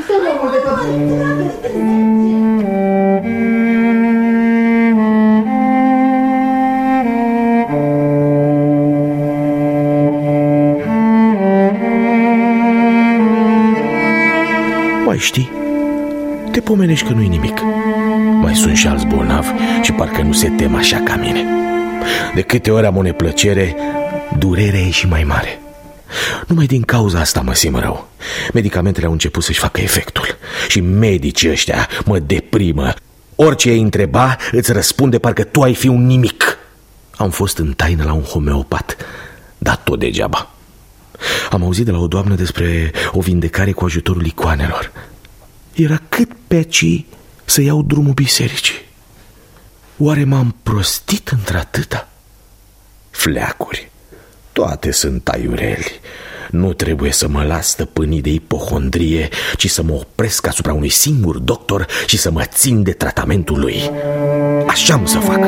Mai știi? Te pomenești că nu-i nimic. Mai sunt și alți bolnavi și parcă nu se tem așa ca mine. De câte ori am o neplăcere, durerea e și mai mare. Numai din cauza asta mă simt rău. Medicamentele au început să-și facă efectul și medicii ăștia mă deprimă. Orice îi întreba, îți răspunde parcă tu ai fi un nimic. Am fost în taină la un homeopat, dar tot degeaba. Am auzit de la o doamnă despre o vindecare cu ajutorul icoanelor. Era cât pe ci să iau drumul bisericii. Oare m-am prostit într-atâta? Fleacuri, toate sunt aiureli. Nu trebuie să mă las stăpânit de ipohondrie, ci să mă opresc asupra unui singur doctor și să mă țin de tratamentul lui. Așa am să fac.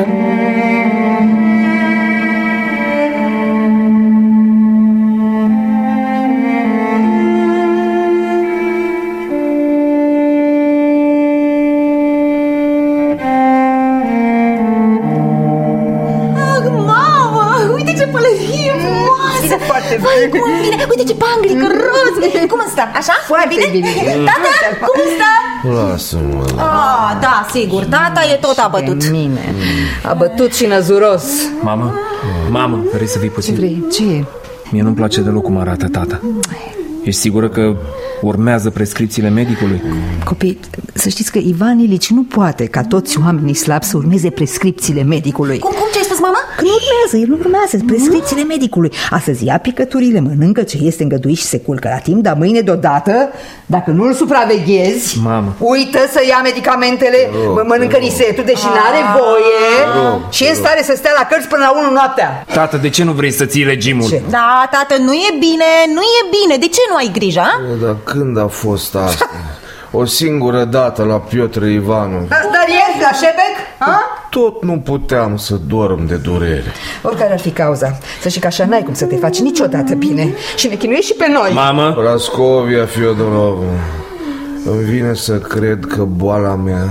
Uite ce panglică roz! Cum stă? Așa? Foarte bine, bine. Tata, cum stă? Lasă-mă. Ah, da, sigur, tata e tot abătut. Mine. Abătut și năzuros. Mamă, mamă, vrei să vii puțin? Ce vrei? Ce e? Mie nu-mi place deloc cum arată tata. Ești sigură că urmează prescripțiile medicului? Copii, să știți că Ivan Ilici nu poate ca toți oamenii slabi să urmeze prescripțiile medicului. Cum, cum, ce ai spus, mama? Că nu urmează, el nu urmează prescripțiile medicului. Astăzi ia picăturile, mănâncă ce este îngăduit și se culcă la timp, dar mâine deodată, dacă nu-l supraveghezi, mamă, uită să ia medicamentele, rog, mănâncă rog. nisetul, deși n-are voie rog, și e în stare să stea la cărți până la unu noaptea. Tată, de ce nu vrei să ții regimul? Ce? Da, tată, nu e bine, nu e bine. De ce nu ai grijă, a? Dar când a fost asta? O singură dată la Piotr Ivanu. Dar ieri la Șebec? A? Tot nu puteam să dorm de durere. Oricare ar fi cauza, să știi că așa n-ai cum să te faci niciodată bine. Și ne chinuiești și pe noi. Mamă! Prascovia Fiodorovna, îmi vine să cred că boala mea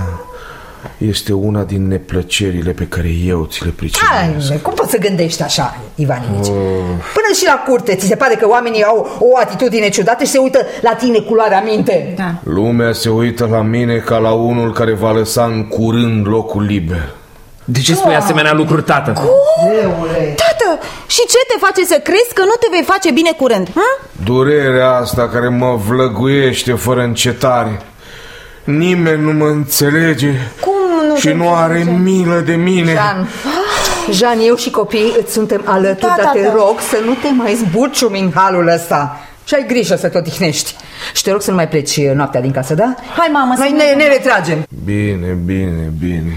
este una din neplăcerile pe care eu ți le pricinesc. Cum poți să gândești așa, Ivan Ilici? Oh. Până și la curte ți se pare că oamenii au o atitudine ciudată și se uită la tine cu luarea minte. Da. Lumea se uită la mine ca la unul care va lăsa în curând locul liber. De ce spui asemenea lucruri, tată? Cum? Tată, și ce te face să crezi că nu te vei face bine curând? Hm? Durerea asta care mă vlăguiește fără încetare. Nimeni nu mă înțelege. Cum nu și nu are înțelege? milă de mine. Jean, Jean, eu și copiii îți suntem alături, da, dar te rog să nu te mai zburciumi în halul ăsta. Și ai grijă să te odihnești. Și te rog să nu mai pleci noaptea din casă, da? Hai, mamă, noi ne, ne retragem. Bine, bine, bine.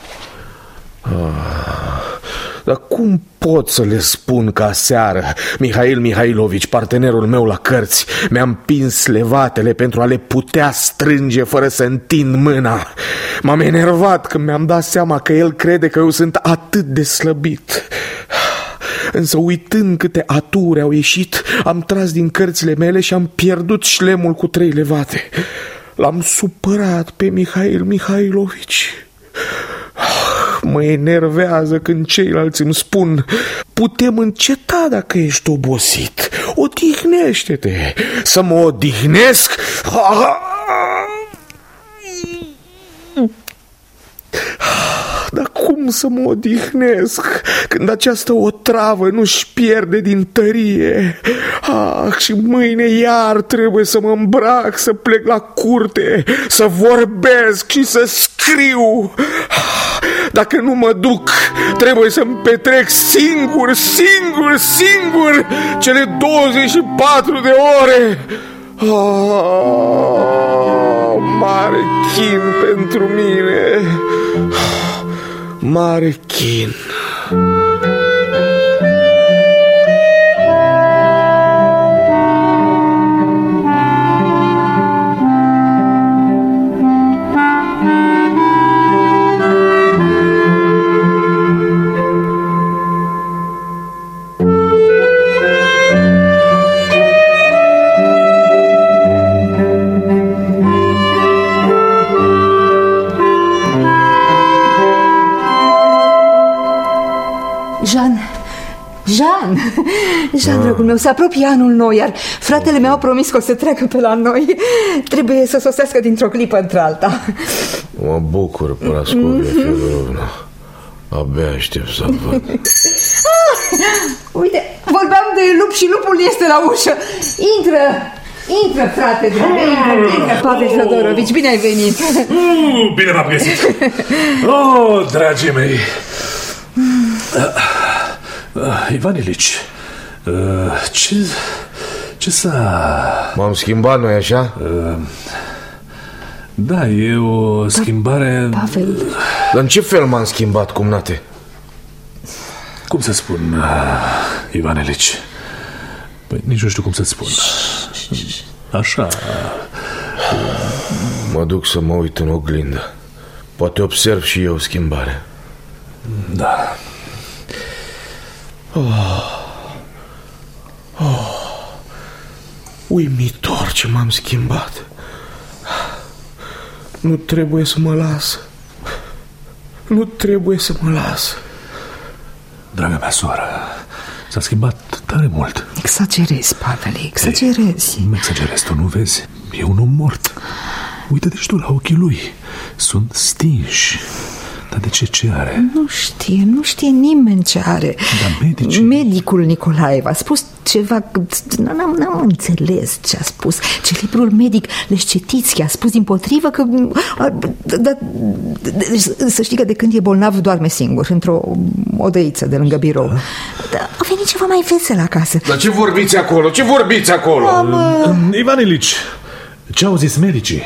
Ah, dar cum pot să le spun că aseară Mihail Mihailovici, partenerul meu la cărți, mi-a împins levatele pentru a le putea strânge fără să întind mâna? M-am enervat când mi-am dat seama că el crede că eu sunt atât de slăbit. Însă uitând câte aturi au ieșit, am tras din cărțile mele și am pierdut șlemul cu trei levate. L-am supărat pe Mihail Mihailovici. Mă enervează când ceilalți îmi spun: putem înceta dacă ești obosit. Odihnește-te. Să mă odihnesc? Dar cum să mă odihnesc când această otravă nu-și pierde din tărie? Ah, și mâine iar trebuie să mă îmbrac, să plec la curte, să vorbesc și să scriu. Dacă nu mă duc, trebuie să-mi petrec singur, singur, singur cele douăzeci și patru de ore. Oh, mare chin pentru mine, mare chin. Jean, Jean, ah. dragul meu, se apropie anul nou, iar fratele meu a promis că o să treacă pe la noi. Trebuie să sosească dintr-o clipă într-alta. Mă bucur, Prascovia Fedorovna. Abia aștept să-l văd. Ah, uite, vorbeam de lup și lupul este la ușă. Intră, intră, frate, dragă, intră, intră, Pavel Fedorovici, bine ai venit. uh, Bine v-am găsit. Oh, dragii mei. Uh, Ivan Ilici, uh, ce, ce s-a... M-am schimbat, nu-i așa? Uh, da, e o schimbare... Pavel... Dar în ce fel m-am schimbat, cumnate? Cum să spun, uh, Ivan Ilici? Păi nici nu știu cum să spun. Așa... Mă duc să mă uit în oglindă. Poate observ și eu schimbarea. Da... Oh, oh, uimitor ce m-am schimbat. Nu trebuie să mă las. Nu trebuie să mă las. Draga mea soră, s-a schimbat tare mult. Exagerezi, Pavel, exagerezi. Nu exagerezi, tu nu vezi? E un om mort. Uită-te și tu la ochii lui. Sunt stinși. Dar de ce? Ce are? Nu știe, nu știe nimeni ce are. Dar medicii... Medicul Nicolaev a spus ceva... N-am, n-am înțeles ce a spus. Celebrul medic Leșcetitski a spus dimpotrivă că... Da, să știi că de când e bolnav doarme singur într-o odăiță de lângă birou. Da? Da, a venit ceva mai vesel acasă. Dar ce vorbiți acolo? Ce vorbiți acolo? Am, Ivan Ilici, ce au zis medicii?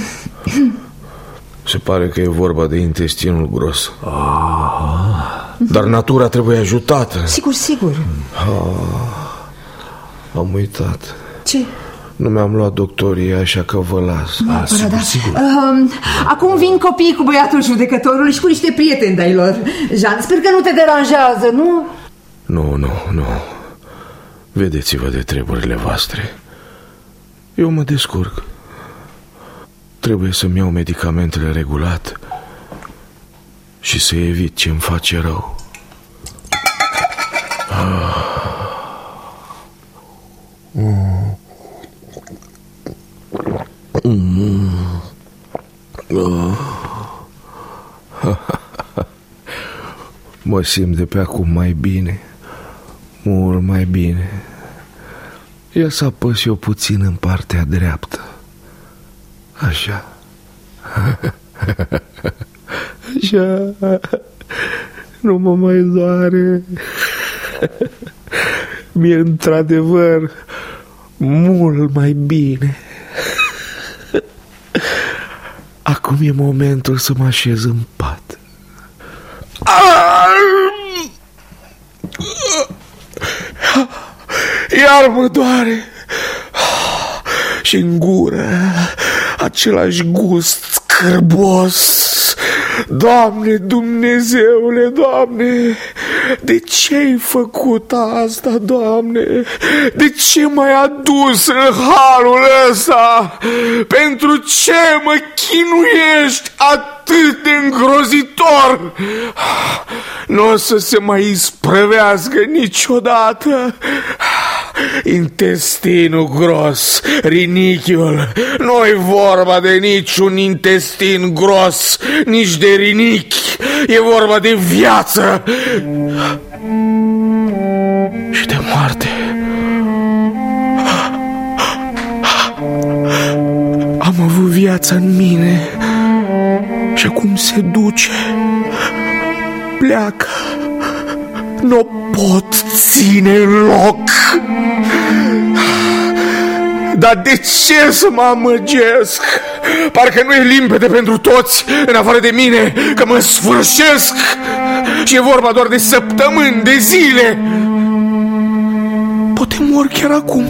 Se pare că e vorba de intestinul gros. Ah. Dar natura trebuie ajutată. Sigur, sigur. Ah. Am uitat. Ce? Nu mi-am luat doctorii, așa că vă las. Ah, sigur, da. sigur. Uh, Acum vin copiii cu băiatul judecătorului și cu niște prieteni de-ai lor. Jean, sper că nu te deranjează, nu? Nu, nu, nu. Vedeți-vă de treburile voastre. Eu mă descurc. Trebuie să-mi iau medicamentele regulat și să evit ce-mi face rău. Mă simt de pe acum mai bine, mult mai bine. Ia să apăs eu puțin în partea dreaptă. Așa. Așa. Nu mă mai doare. Mi-e într-adevăr mult mai bine. Acum e momentul să mă așez în pat. Iar mă doare. Și în gură același gust scârbos. Doamne, Dumnezeule, Doamne, de ce ai făcut asta, Doamne? De ce m-ai adus în halul ăsta? Pentru ce mă chinuiești atât de îngrozitor? Nu o să se mai isprăvească niciodată. Intestinul gros, rinichiul. Nu-i vorba de niciun intestin gros, nici de rinichi. E vorba de viață și de moarte. Am avut viața în mine și acum se duce, pleacă. Nu pot ține în loc. Dar de ce să mă amăgesc? Parcă nu e limpede pentru toți, în afară de mine, că mă sfârșesc. Și e vorba doar de săptămâni, de zile. Poate mor chiar acum.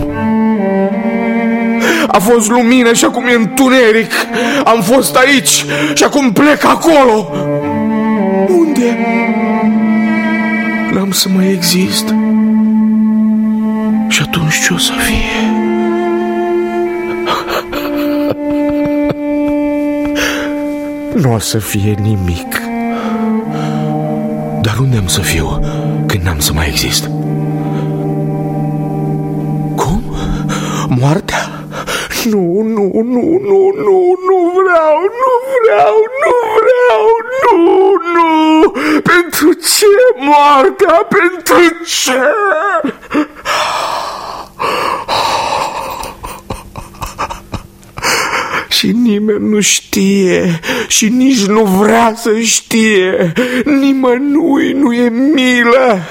A fost lumină și acum e întuneric. Am fost aici și acum plec acolo. Unde? N-am să mai exist. Și atunci ce o să fie? Nu o să fie nimic. Dar unde am să fiu când n-am să mai exist? Cum? Moartea? Nu, nu, nu, nu, nu, nu vreau, nu vreau, nu vreau, nu, nu. Pentru ce moartea? Pentru ce? Și nimeni nu știe și nici nu vrea să știe. Nimănui nu e milă.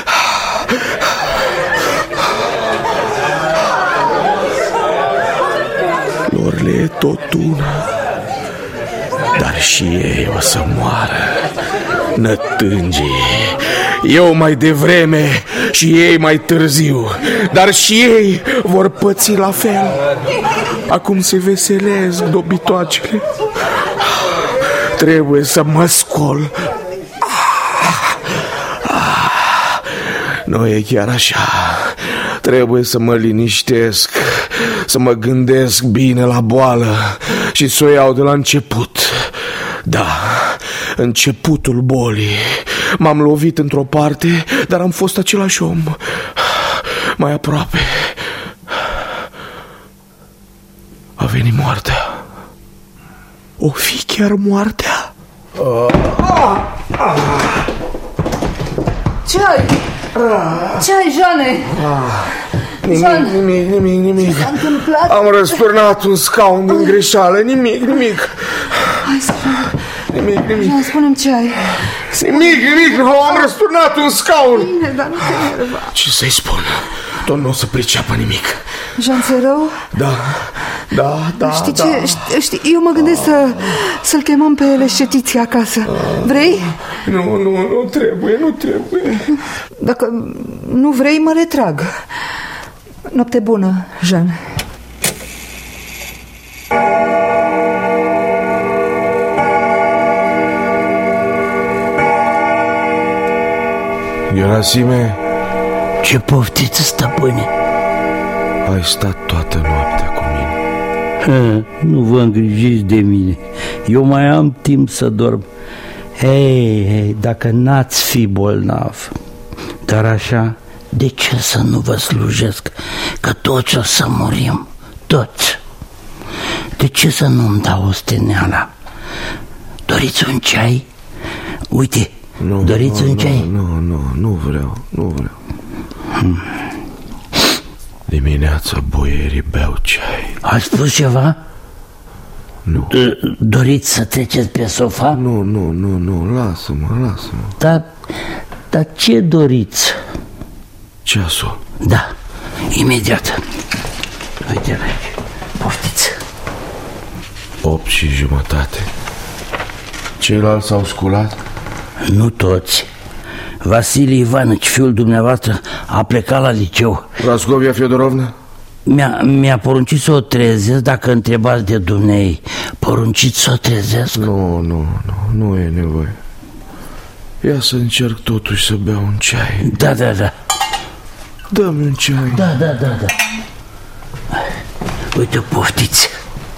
Lor le e tot una, dar și ei o să moară. Nătângii, eu mai devreme și ei mai târziu, dar și ei vor păți la fel. Acum se veselesc dobitoacele. Trebuie să mă scol. Nu e chiar așa. Trebuie să mă liniștesc, să mă gândesc bine la boală și să o iau de la început. Da, începutul bolii. M-am lovit într-o parte, dar am fost același om. Mai aproape a venit moartea. O fi chiar moartea? Ce ai? Ce ai, Jeane? Nimic, nimic, nimic, nimic. Ce s-a întâmplat? Am răsturnat un scaun din greșeală. Nimic, nimic. Hai, spune. Nimic, nimic. Jean, spune-mi ce ai. Nimic, nimic, am răsturnat un scaun. Bine, dar nu te nerva. Ce să-i spun? Tot nu o să priceapă nimic. Jean, ți-e rău? Da, da, da. Știi da. ce? Știi, știi, eu mă gândesc să, să-l chemăm pe Leșetiții acasă. Vrei? Nu, nu, nu trebuie, nu trebuie. Dacă nu vrei, mă retrag. Noapte bună, Jean. Ierasime, ce poftiți, stăpâne? ai stat toată noaptea cu mine. Ha, nu vă îngrijiți de mine. Eu mai am timp să dorm. Hei, hei, dacă n-ați fi bolnav, dar așa, de ce să nu vă slujesc? Că toți o să murim, toți. De ce să nu-mi dau osteneala? Doriți un ceai? Uite, nu, doriți nu, un ceai? Nu, nu, nu, nu vreau, nu vreau. Hmm. Dimineața boierii beau ceai. Ați spus ceva? Nu. Doriți să treceți pe sofa? Nu, nu, nu, nu, lasă-mă, lasă-mă. Dar, dar ce doriți? Ceasul. Da, imediat. Uite-l aici, poftiți. Opt și jumătate. Ceilalți s-au sculat? Nu toți. Vasile Ivanici, fiul dumneavoastră, a plecat la liceu. Prascovia Fiodorovna? Mi-a, mi-a poruncit să o trezesc dacă întrebați de dumnei. Porunciți să o trezesc? Nu, nu, nu, nu e nevoie. Ia să încerc totuși să beau un ceai. Da, da, da. Dă-mi un ceai. Da, da, da, da. Uite, poftiți.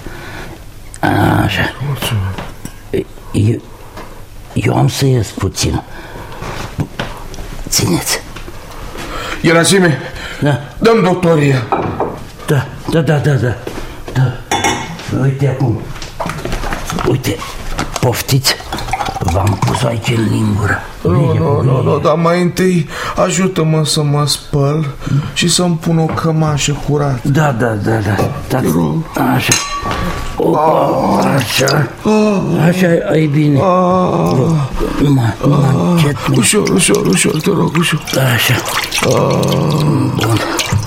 Așa. Eu, eu am să ies puțin. Țineți. Ierasime, Da. Dăm doctoria. Da, da, da, da, da, da. Uite acum. Uite, poftiți. V-am pus aici în lingură. Nu, nu, nu, nu, dar mai întâi ajută-mă să mă spăl și să-mi pun o cămașă curată. Da, da, da, da, da. Așa. Opa, așa. Așa e bine. Numai, numai încet. Ușor, ușor, ușor, te rog, ușor. Așa. Bun.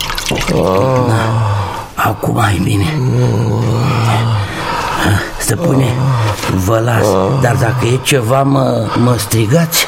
Acum e bine. Stăpâne, vă las, dar dacă e ceva, mă, mă strigați.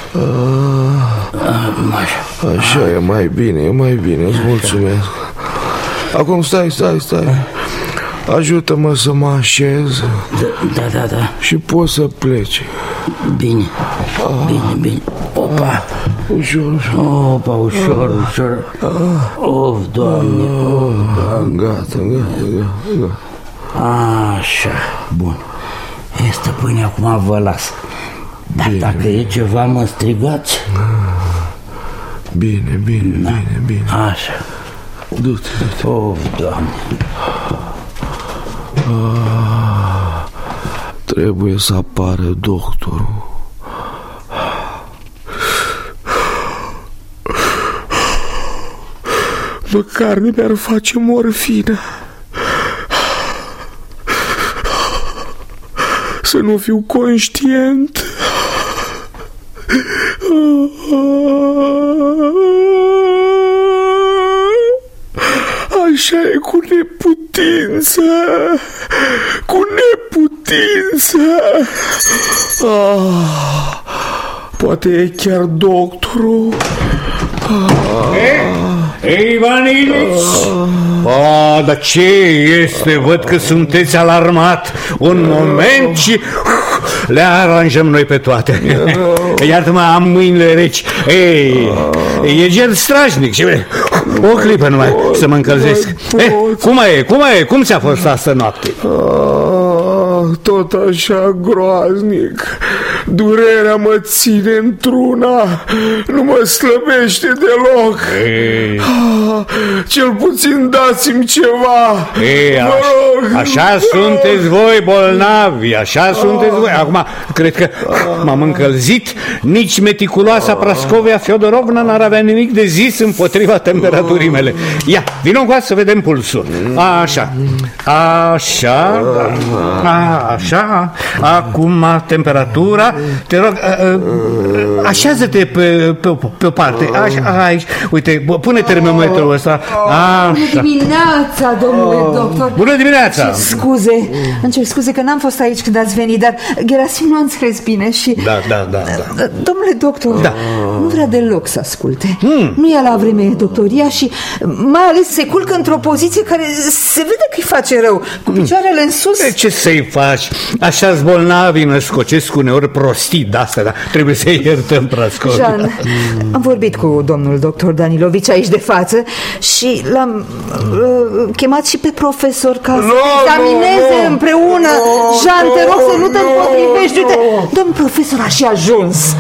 Așa. Așa e mai bine, e mai bine, îți mulțumesc. Acum stai, stai, stai. Ajută-mă să mă așez. Da, da, da. Și poți să pleci. Bine, bine, bine. Opa. Ușor, ușor. Opa, ușor, ușor. Of, Doamne, of, Doamne. Gata, gata, gata. Așa, bun. E, stăpâne, acum vă las. Dar bine, dacă bine. E ceva, mă strigați. Bine, bine, da. bine, bine. Așa. Du-te, du-te. Of, Doamne. Ah, trebuie să apară doctorul. Măcar nu mi-ar face morfină. Să nu fiu conștient. Așa e cu neputință. Cu neputință. Ah, poate e chiar doctorul. Ah. Ei, Ivan Ilici! Ah, dar ce este? Văd că sunteți alarmat. Un moment și le aranjăm noi pe toate. Iartă-mă, am mâinile reci. Ei, e ger strașnic. O clipă numai să mă încălzesc. Eh, cum e? Cum e? Cum ți-a fost asta noapte? Ah, tot așa groaznic. Durerea mă ține într-una. Nu mă slăbește deloc. Ei. Ah, cel puțin dați-mi ceva. Ei, mă rog. Așa, așa sunteți voi bolnavi. Așa ah. sunteți voi. Acum, cred că m-am încălzit. Nici meticuloasa Prascovia Fiodorovna n-ar avea nimic de zis împotriva temperaturii mele. Ia, vino cu să vedem pulsul. Așa. Așa. Așa. Acum temperatura. Te rog, așează-te pe, pe, pe o parte. Așa, aici. Uite, pune termometrul ăsta. Așa. Bună dimineața, domnule doctor. Bună dimineața. Ce scuze, îmi cer scuze că n-am fost aici când ați venit, dar Gerasim nu a înțeles bine și... Da, da, da, da. Domnule doctor, da. nu vrea deloc să asculte. Hmm. Nu ia la vreme doctoria și mai ales se culcă într-o poziție care se vede că îi face rău, cu picioarele în sus. De ce să-i faci? Așa-s bolnavi născocesc uneori prostii de-astea, dar trebuie să-i iertăm, Prascov. Jean, am vorbit cu domnul doctor Danilovici aici de față și l-am uh, chemat și pe profesor ca no, să examineze no, no, împreună. No, Jean, te rog să nu te împotrivești. Uite, domnul profesor a și ajuns.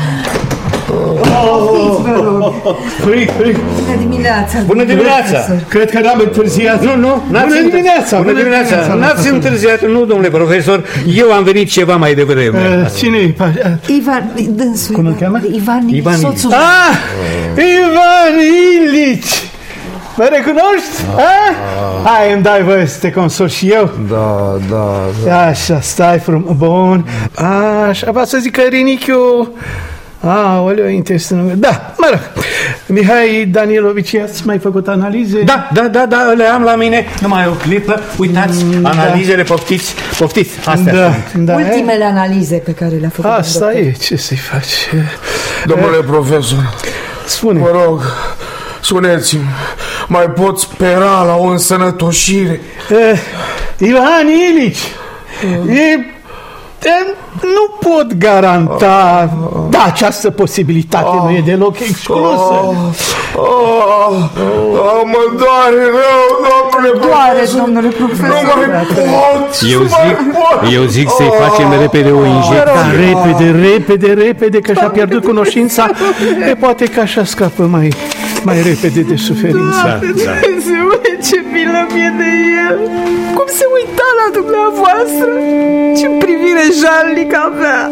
Fric, fric. Bună dimineața. Bună dimineața. Cred că n-am întârziat. Nu, nu, Bună dimineața. Bună dimineața. N-ați întârziat, nu, domnule profesor. Eu am venit ceva mai devreme. Cine-i? Ivan, dânsul. Cum îl cheamă? Ivan Ilici, soțul. Ah, Ivan Ilici. Mă recunoști? Ah? Hai, îmi dai voie să te consol și eu? Da, da, da. Așa, stai frumos. Bun. Așa, va să zic că Rinichiu... Aoleu, intestinul. Da, mă rog. Mihai Danilovici, ați mai făcut analize? Da, da, da, da, le am la mine. Numai o clipă. Uitați, da. Analizele, poftiți, poftiți. Astea da, sunt. Da, ultimele analize pe care le-a făcut. Asta e, ce să-i faci? Domnule e, profesor, spune. Mă rog, spuneți-mi, mai pot spera la o însănătoșire? Eh, Ivan Ilici, mm. e... Nu pot garanta, oh, oh. Da, această posibilitate oh, nu e deloc exclusă. Oh, oh, oh, mă doare rău, domnule doare, profesor. domnule profesor. Nu mai pot. Eu zic, eu zic să-i facem oh, repede o injecție. Da, repede, repede, repede, că și-a pierdut cunoștința. E poate că așa scapă mai cât mai repede de suferință. Doamne, Dumnezeule, ce milă mie de el! Cum se uita la dumneavoastră! Ce privire jalnică avea!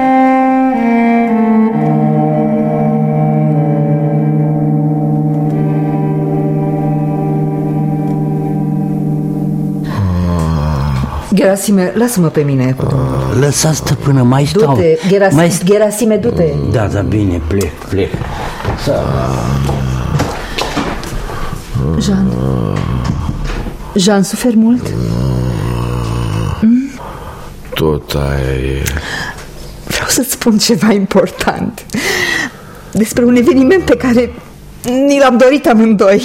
Gerasime, lasă-mă pe mine cu domnul. Lăsați, stăpână, mai stau. Du-te, Geras- mai... Gerasime, du-te. Da, da, bine, plec, plec. Jean. Jean, suferi mult? Mm? Tot aia e. Vreau să-ți spun ceva important. Despre un eveniment pe care ni l-am dorit amândoi.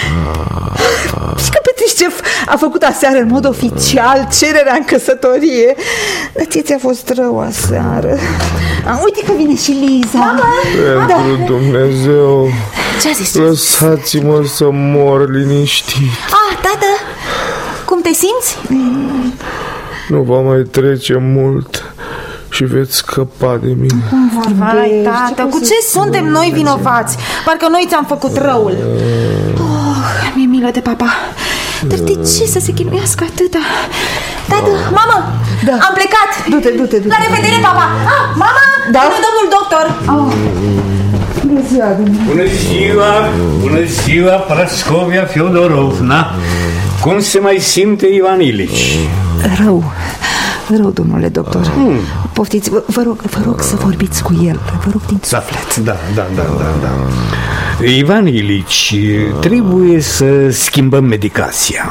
Și că Petrișcef a făcut aseară în mod oficial cererea în căsătorie. Dar ție ți-a fost rău aseară. A, uite că vine și Liza. Mama! Pentru da. Dumnezeu, ce-a zis? lăsați-mă să mor liniștit. Ah, tată, cum te simți? Nu va mai trece mult și veți scăpa de mine. Vai, tată, cu ce suntem noi vinovați? Parcă noi ți-am făcut răul. Oh, mi-e milă de papa. Dar de ce să se chinuiască atâta? Tată, mamă, da. am plecat. Du-te, du-te, du-te. La revedere, papa. Ah, mama, da? vine domnul doctor. Oh. Bună ziua, domnule. Bună ziua, bună ziua, Prascovia Fiodorovna. Cum se mai simte Ivan Ilici? Rău, rău, domnule doctor. hmm. Poftiți, vă, vă rog, vă rog să vorbiți cu el. Vă rog din suflet. Da, da, da, da, da. Ivan Ilici, trebuie să schimbăm medicația.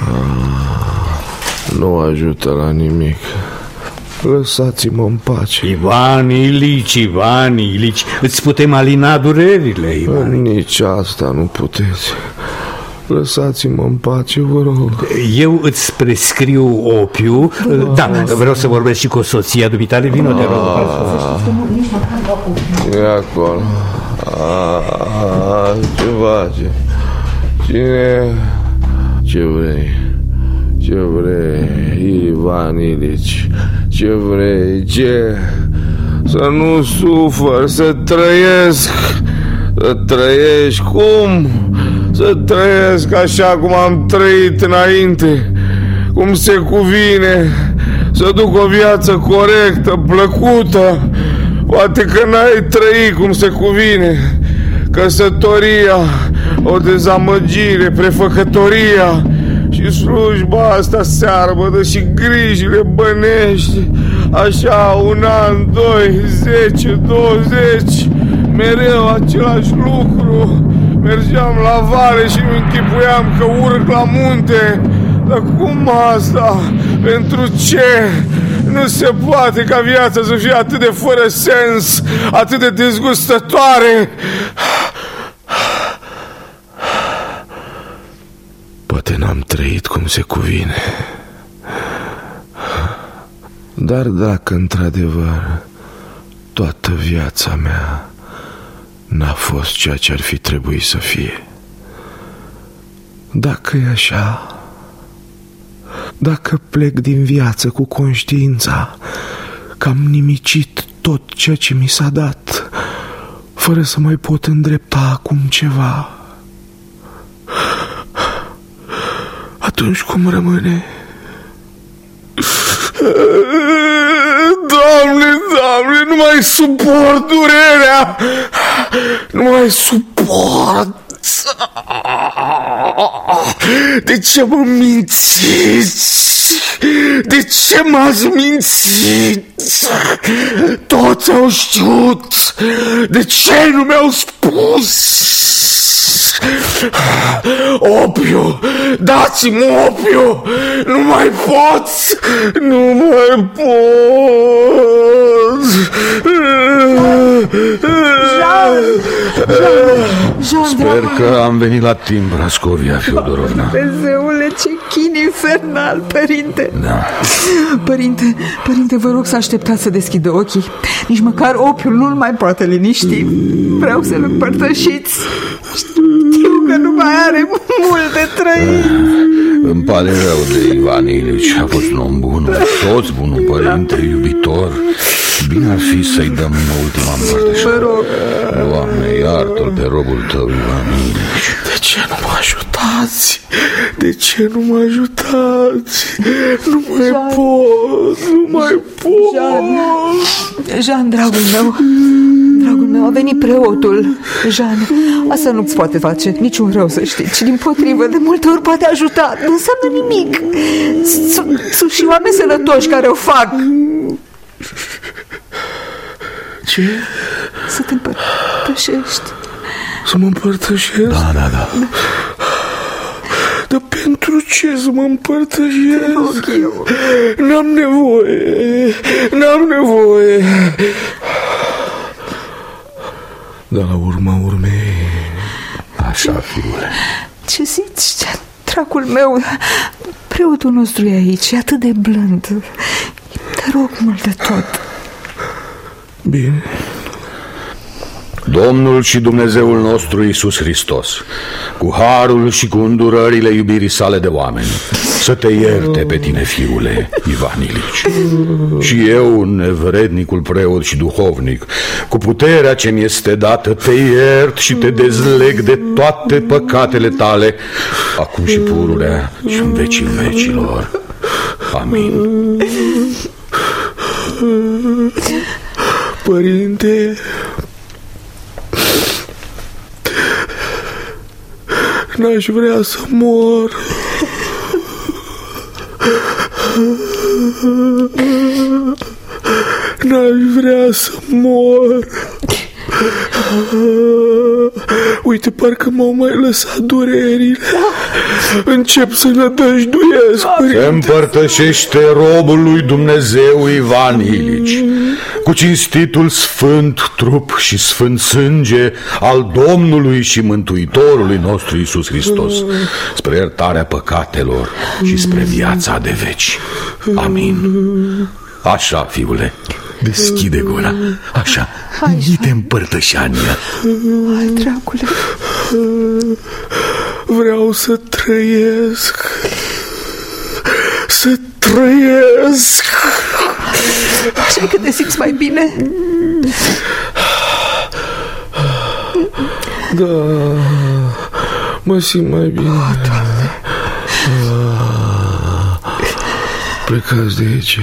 Nu ajută la nimic. Lăsați-mă în pace. Ivan Ilici, Ivan Ilici, îți putem alina durerile, Ivan. Nici asta nu puteți. Lăsați-mă în pace, vă rog. Eu îți prescriu opiu. Da, vreau să vorbesc și cu soția dumitale. Vino, te rog. E acolo. A, ce face? Cine? Ce vrei? Ce vrei, Ivan Ilici? Ce vrei? Ce? Să nu sufăr, să trăiesc. Să trăiești cum? Să trăiesc așa cum am trăit înainte, cum se cuvine, să duc o viață corectă, plăcută. Poate că n-ai trăit cum se cuvine. Căsătoria, o dezamăgire, prefăcătoria și slujba asta searbădă și grijile bănești. Așa, un an, doi, zece, douăzeci, mereu același lucru. Mergeam la vale și îmi închipuiam că urc la munte. Dar cum asta? Pentru ce? Nu se poate ca viața să fie atât de fără sens, atât de dezgustătoare. Poate n-am trăit cum se cuvine. Dar dacă într-adevăr toată viața mea n-a fost ceea ce ar fi trebuit să fie, dacă e așa, dacă plec din viață cu conștiința că am nimicit tot ceea ce mi s-a dat, fără să mai pot îndrepta acum ceva, atunci cum rămâne? Doamne, Doamne, nu mai suport durerea, nu mai suport. De ce mă mințiți? De ce m-ați mințit? Toți au știut. De ce nu mi-au spus? Opiu, dați-mi opiu. Nu mai pot. Nu mai pot. Jean, Jean, Sper că am venit la timp, Prascovia Fiodorovna. Dumnezeule, ce chin infernal, părinte. Da. Părinte, părinte, vă rog să așteptați să deschidă ochii. Nici măcar opiul nu-l mai poate liniști. Vreau să-l împărtășiți. Știu că nu mai are mult de trăit. Îmi pare rău de Ivan Ilici. A fost un om bun, un soț bun, un părinte iubitor. Bine ar fi să-i dăm ultima împărtășire. Vă rog. Doamne, Iartă-l pe robul tău, Ivan Ilici. De ce nu mă ajutați? De ce nu mă ajutați? Nu mai Jean. pot, nu mai pot. Jean, Jean, dragul meu, dragul meu, a venit preotul. Jean, asta nu-ți poate face niciun rău, să știi, ci dimpotrivă, de multe ori poate ajuta. Nu înseamnă nimic. Sunt și oameni sănătoși care o fac. Ce? Să te împărtășești. Să mă împărtășesc? Da, da, da. Dar pentru ce să mă împărtășesc? N-am nevoie, n-am nevoie. Dar la urma urmei... Așa, fiule. Ce zici, dragul meu? Preotul nostru e aici, e atât de blând. Te rog mult de tot. Bine. Domnul și Dumnezeul nostru Iisus Hristos, cu harul și cu îndurările iubirii sale de oameni, să te ierte pe tine, fiule Ivan Ilici. Și eu, nevrednicul preot și duhovnic, cu puterea ce mi este dată, te iert și te dezleg de toate păcatele tale, acum și pururea și în vecii vecilor. Amin. Părinte, n-aș vrea să mor. N-aș vrea să mor. Uite, parcă m-au mai lăsat durerile. Încep să nădăjduiesc, părinte. Se împărtășește robul lui Dumnezeu Ivan Ilici cu cinstitul sfânt trup și sfânt sânge al Domnului și Mântuitorului nostru Iisus Hristos, spre iertarea păcatelor și spre viața de veci. Amin. Așa, fiule, deschide gura. Așa, înghită împărtășania. Hai, dragule. Vreau să trăiesc. Să trăiesc. Așa că te simți mai bine? Da, mă simt mai bine. Plecați de aici.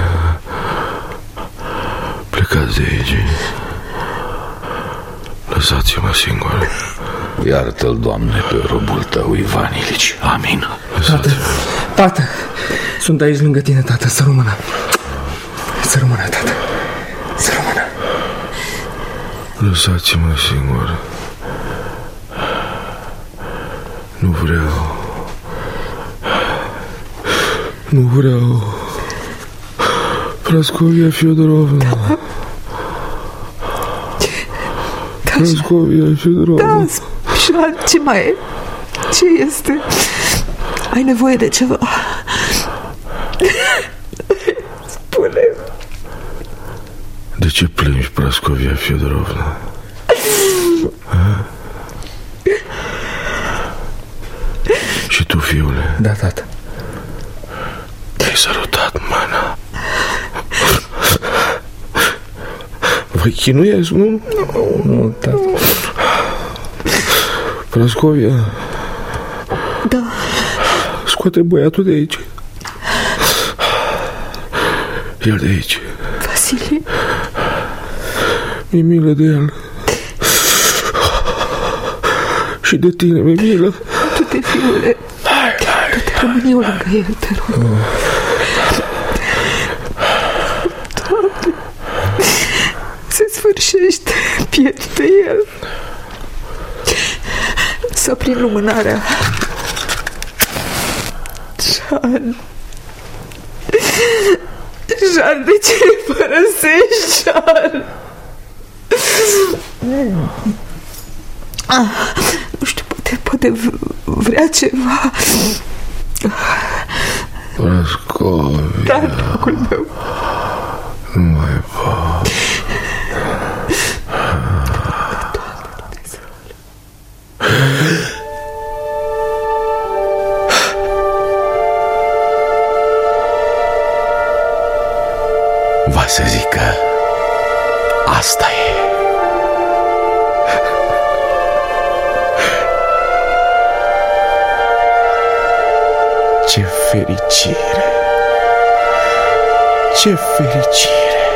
Plecați de aici. Lăsați-mă singur. Iartă-l, Doamne, pe robul tău, Ivan Ilici. Amin. Tată, tată, sunt aici lângă tine, tată, să rămână. Să rămână, tată. Să rămână. Lăsați-mă singur. Nu vreau. Nu vreau. Prascovia Fiodorovna. Da. Prascovia Fiodorovna. Da, Jean, ce mai e? Ce este? Ai nevoie de ceva? Spune. De ce plângi, Prascovia Fiodorovna? Ha? Și tu, fiule? Da, tată. Te-ai sărutat mâna. Vă chinuiesc, nu? Nu, tată. Prascovia. Da. Scoate băiatul de aici. El de aici. Vasile. Mi-e milă de el. Și de tine mi-e milă. Du-te, fiule. Du-te, rămân eu lângă el, te rog. Oh. Doamne, se sfârșește, pierd pe el. Să prind lumânarea. Jean. Jean, de ce îl părăsești, Jean? Ah, nu știu, poate, poate vrea ceva. Prascovia. Da, dragul meu. Nu mai pot. Va să zică, asta e. fericire! Ce fericire!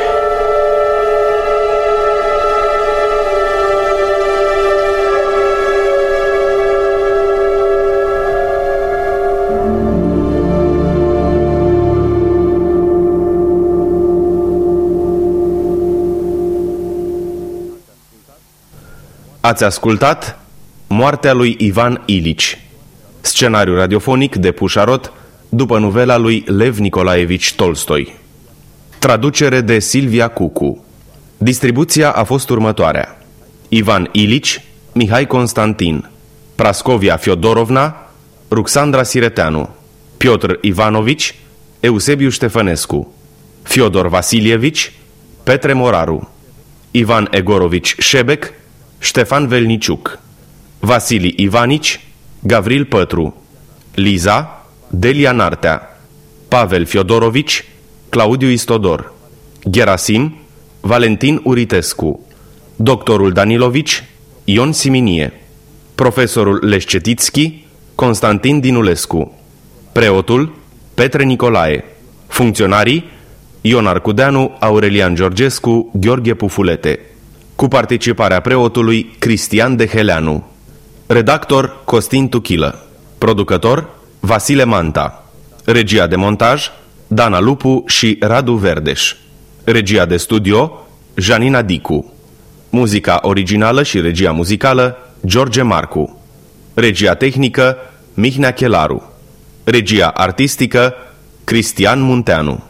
Ați ascultat Moartea lui Ivan Ilici, scenariu radiofonic de Pușarot după novela lui Lev Nicolaevici Tolstoi. Traducere de Silvia Cucu. Distribuția a fost următoarea: Ivan Ilici, Mihai Constantin, Prascovia Fiodorovna, Ruxandra Sireteanu, Piotr Ivanovici, Eusebiu Ștefănescu, Fiodor Vasilievici, Petre Moraru, Ivan Egorovici Șebec, Ștefan Velniciuc, Vasili Ivanici, Gavril Pătru, Liza, Delia Nartea, Pavel Fiodorovici, Claudiu Istodor, Gerasim, Valentin Uritescu, doctorul Danilovici, Ion Siminie, profesorul Leșcetitski, Constantin Dinulescu, preotul Petre Nicolae, funcționarii Ion Arcudeanu, Aurelian Georgescu, Gheorghe Pufulete, cu participarea preotului Cristian Deheleanu, redactor Costin Tuchilă, producător Vasile Manta, regia de montaj Dana Lupu și Radu Verdeș, regia de studio Janina Dicu, muzica originală și regia muzicală George Marcu, regia tehnică Mihnea Chelaru, regia artistică Cristian Munteanu.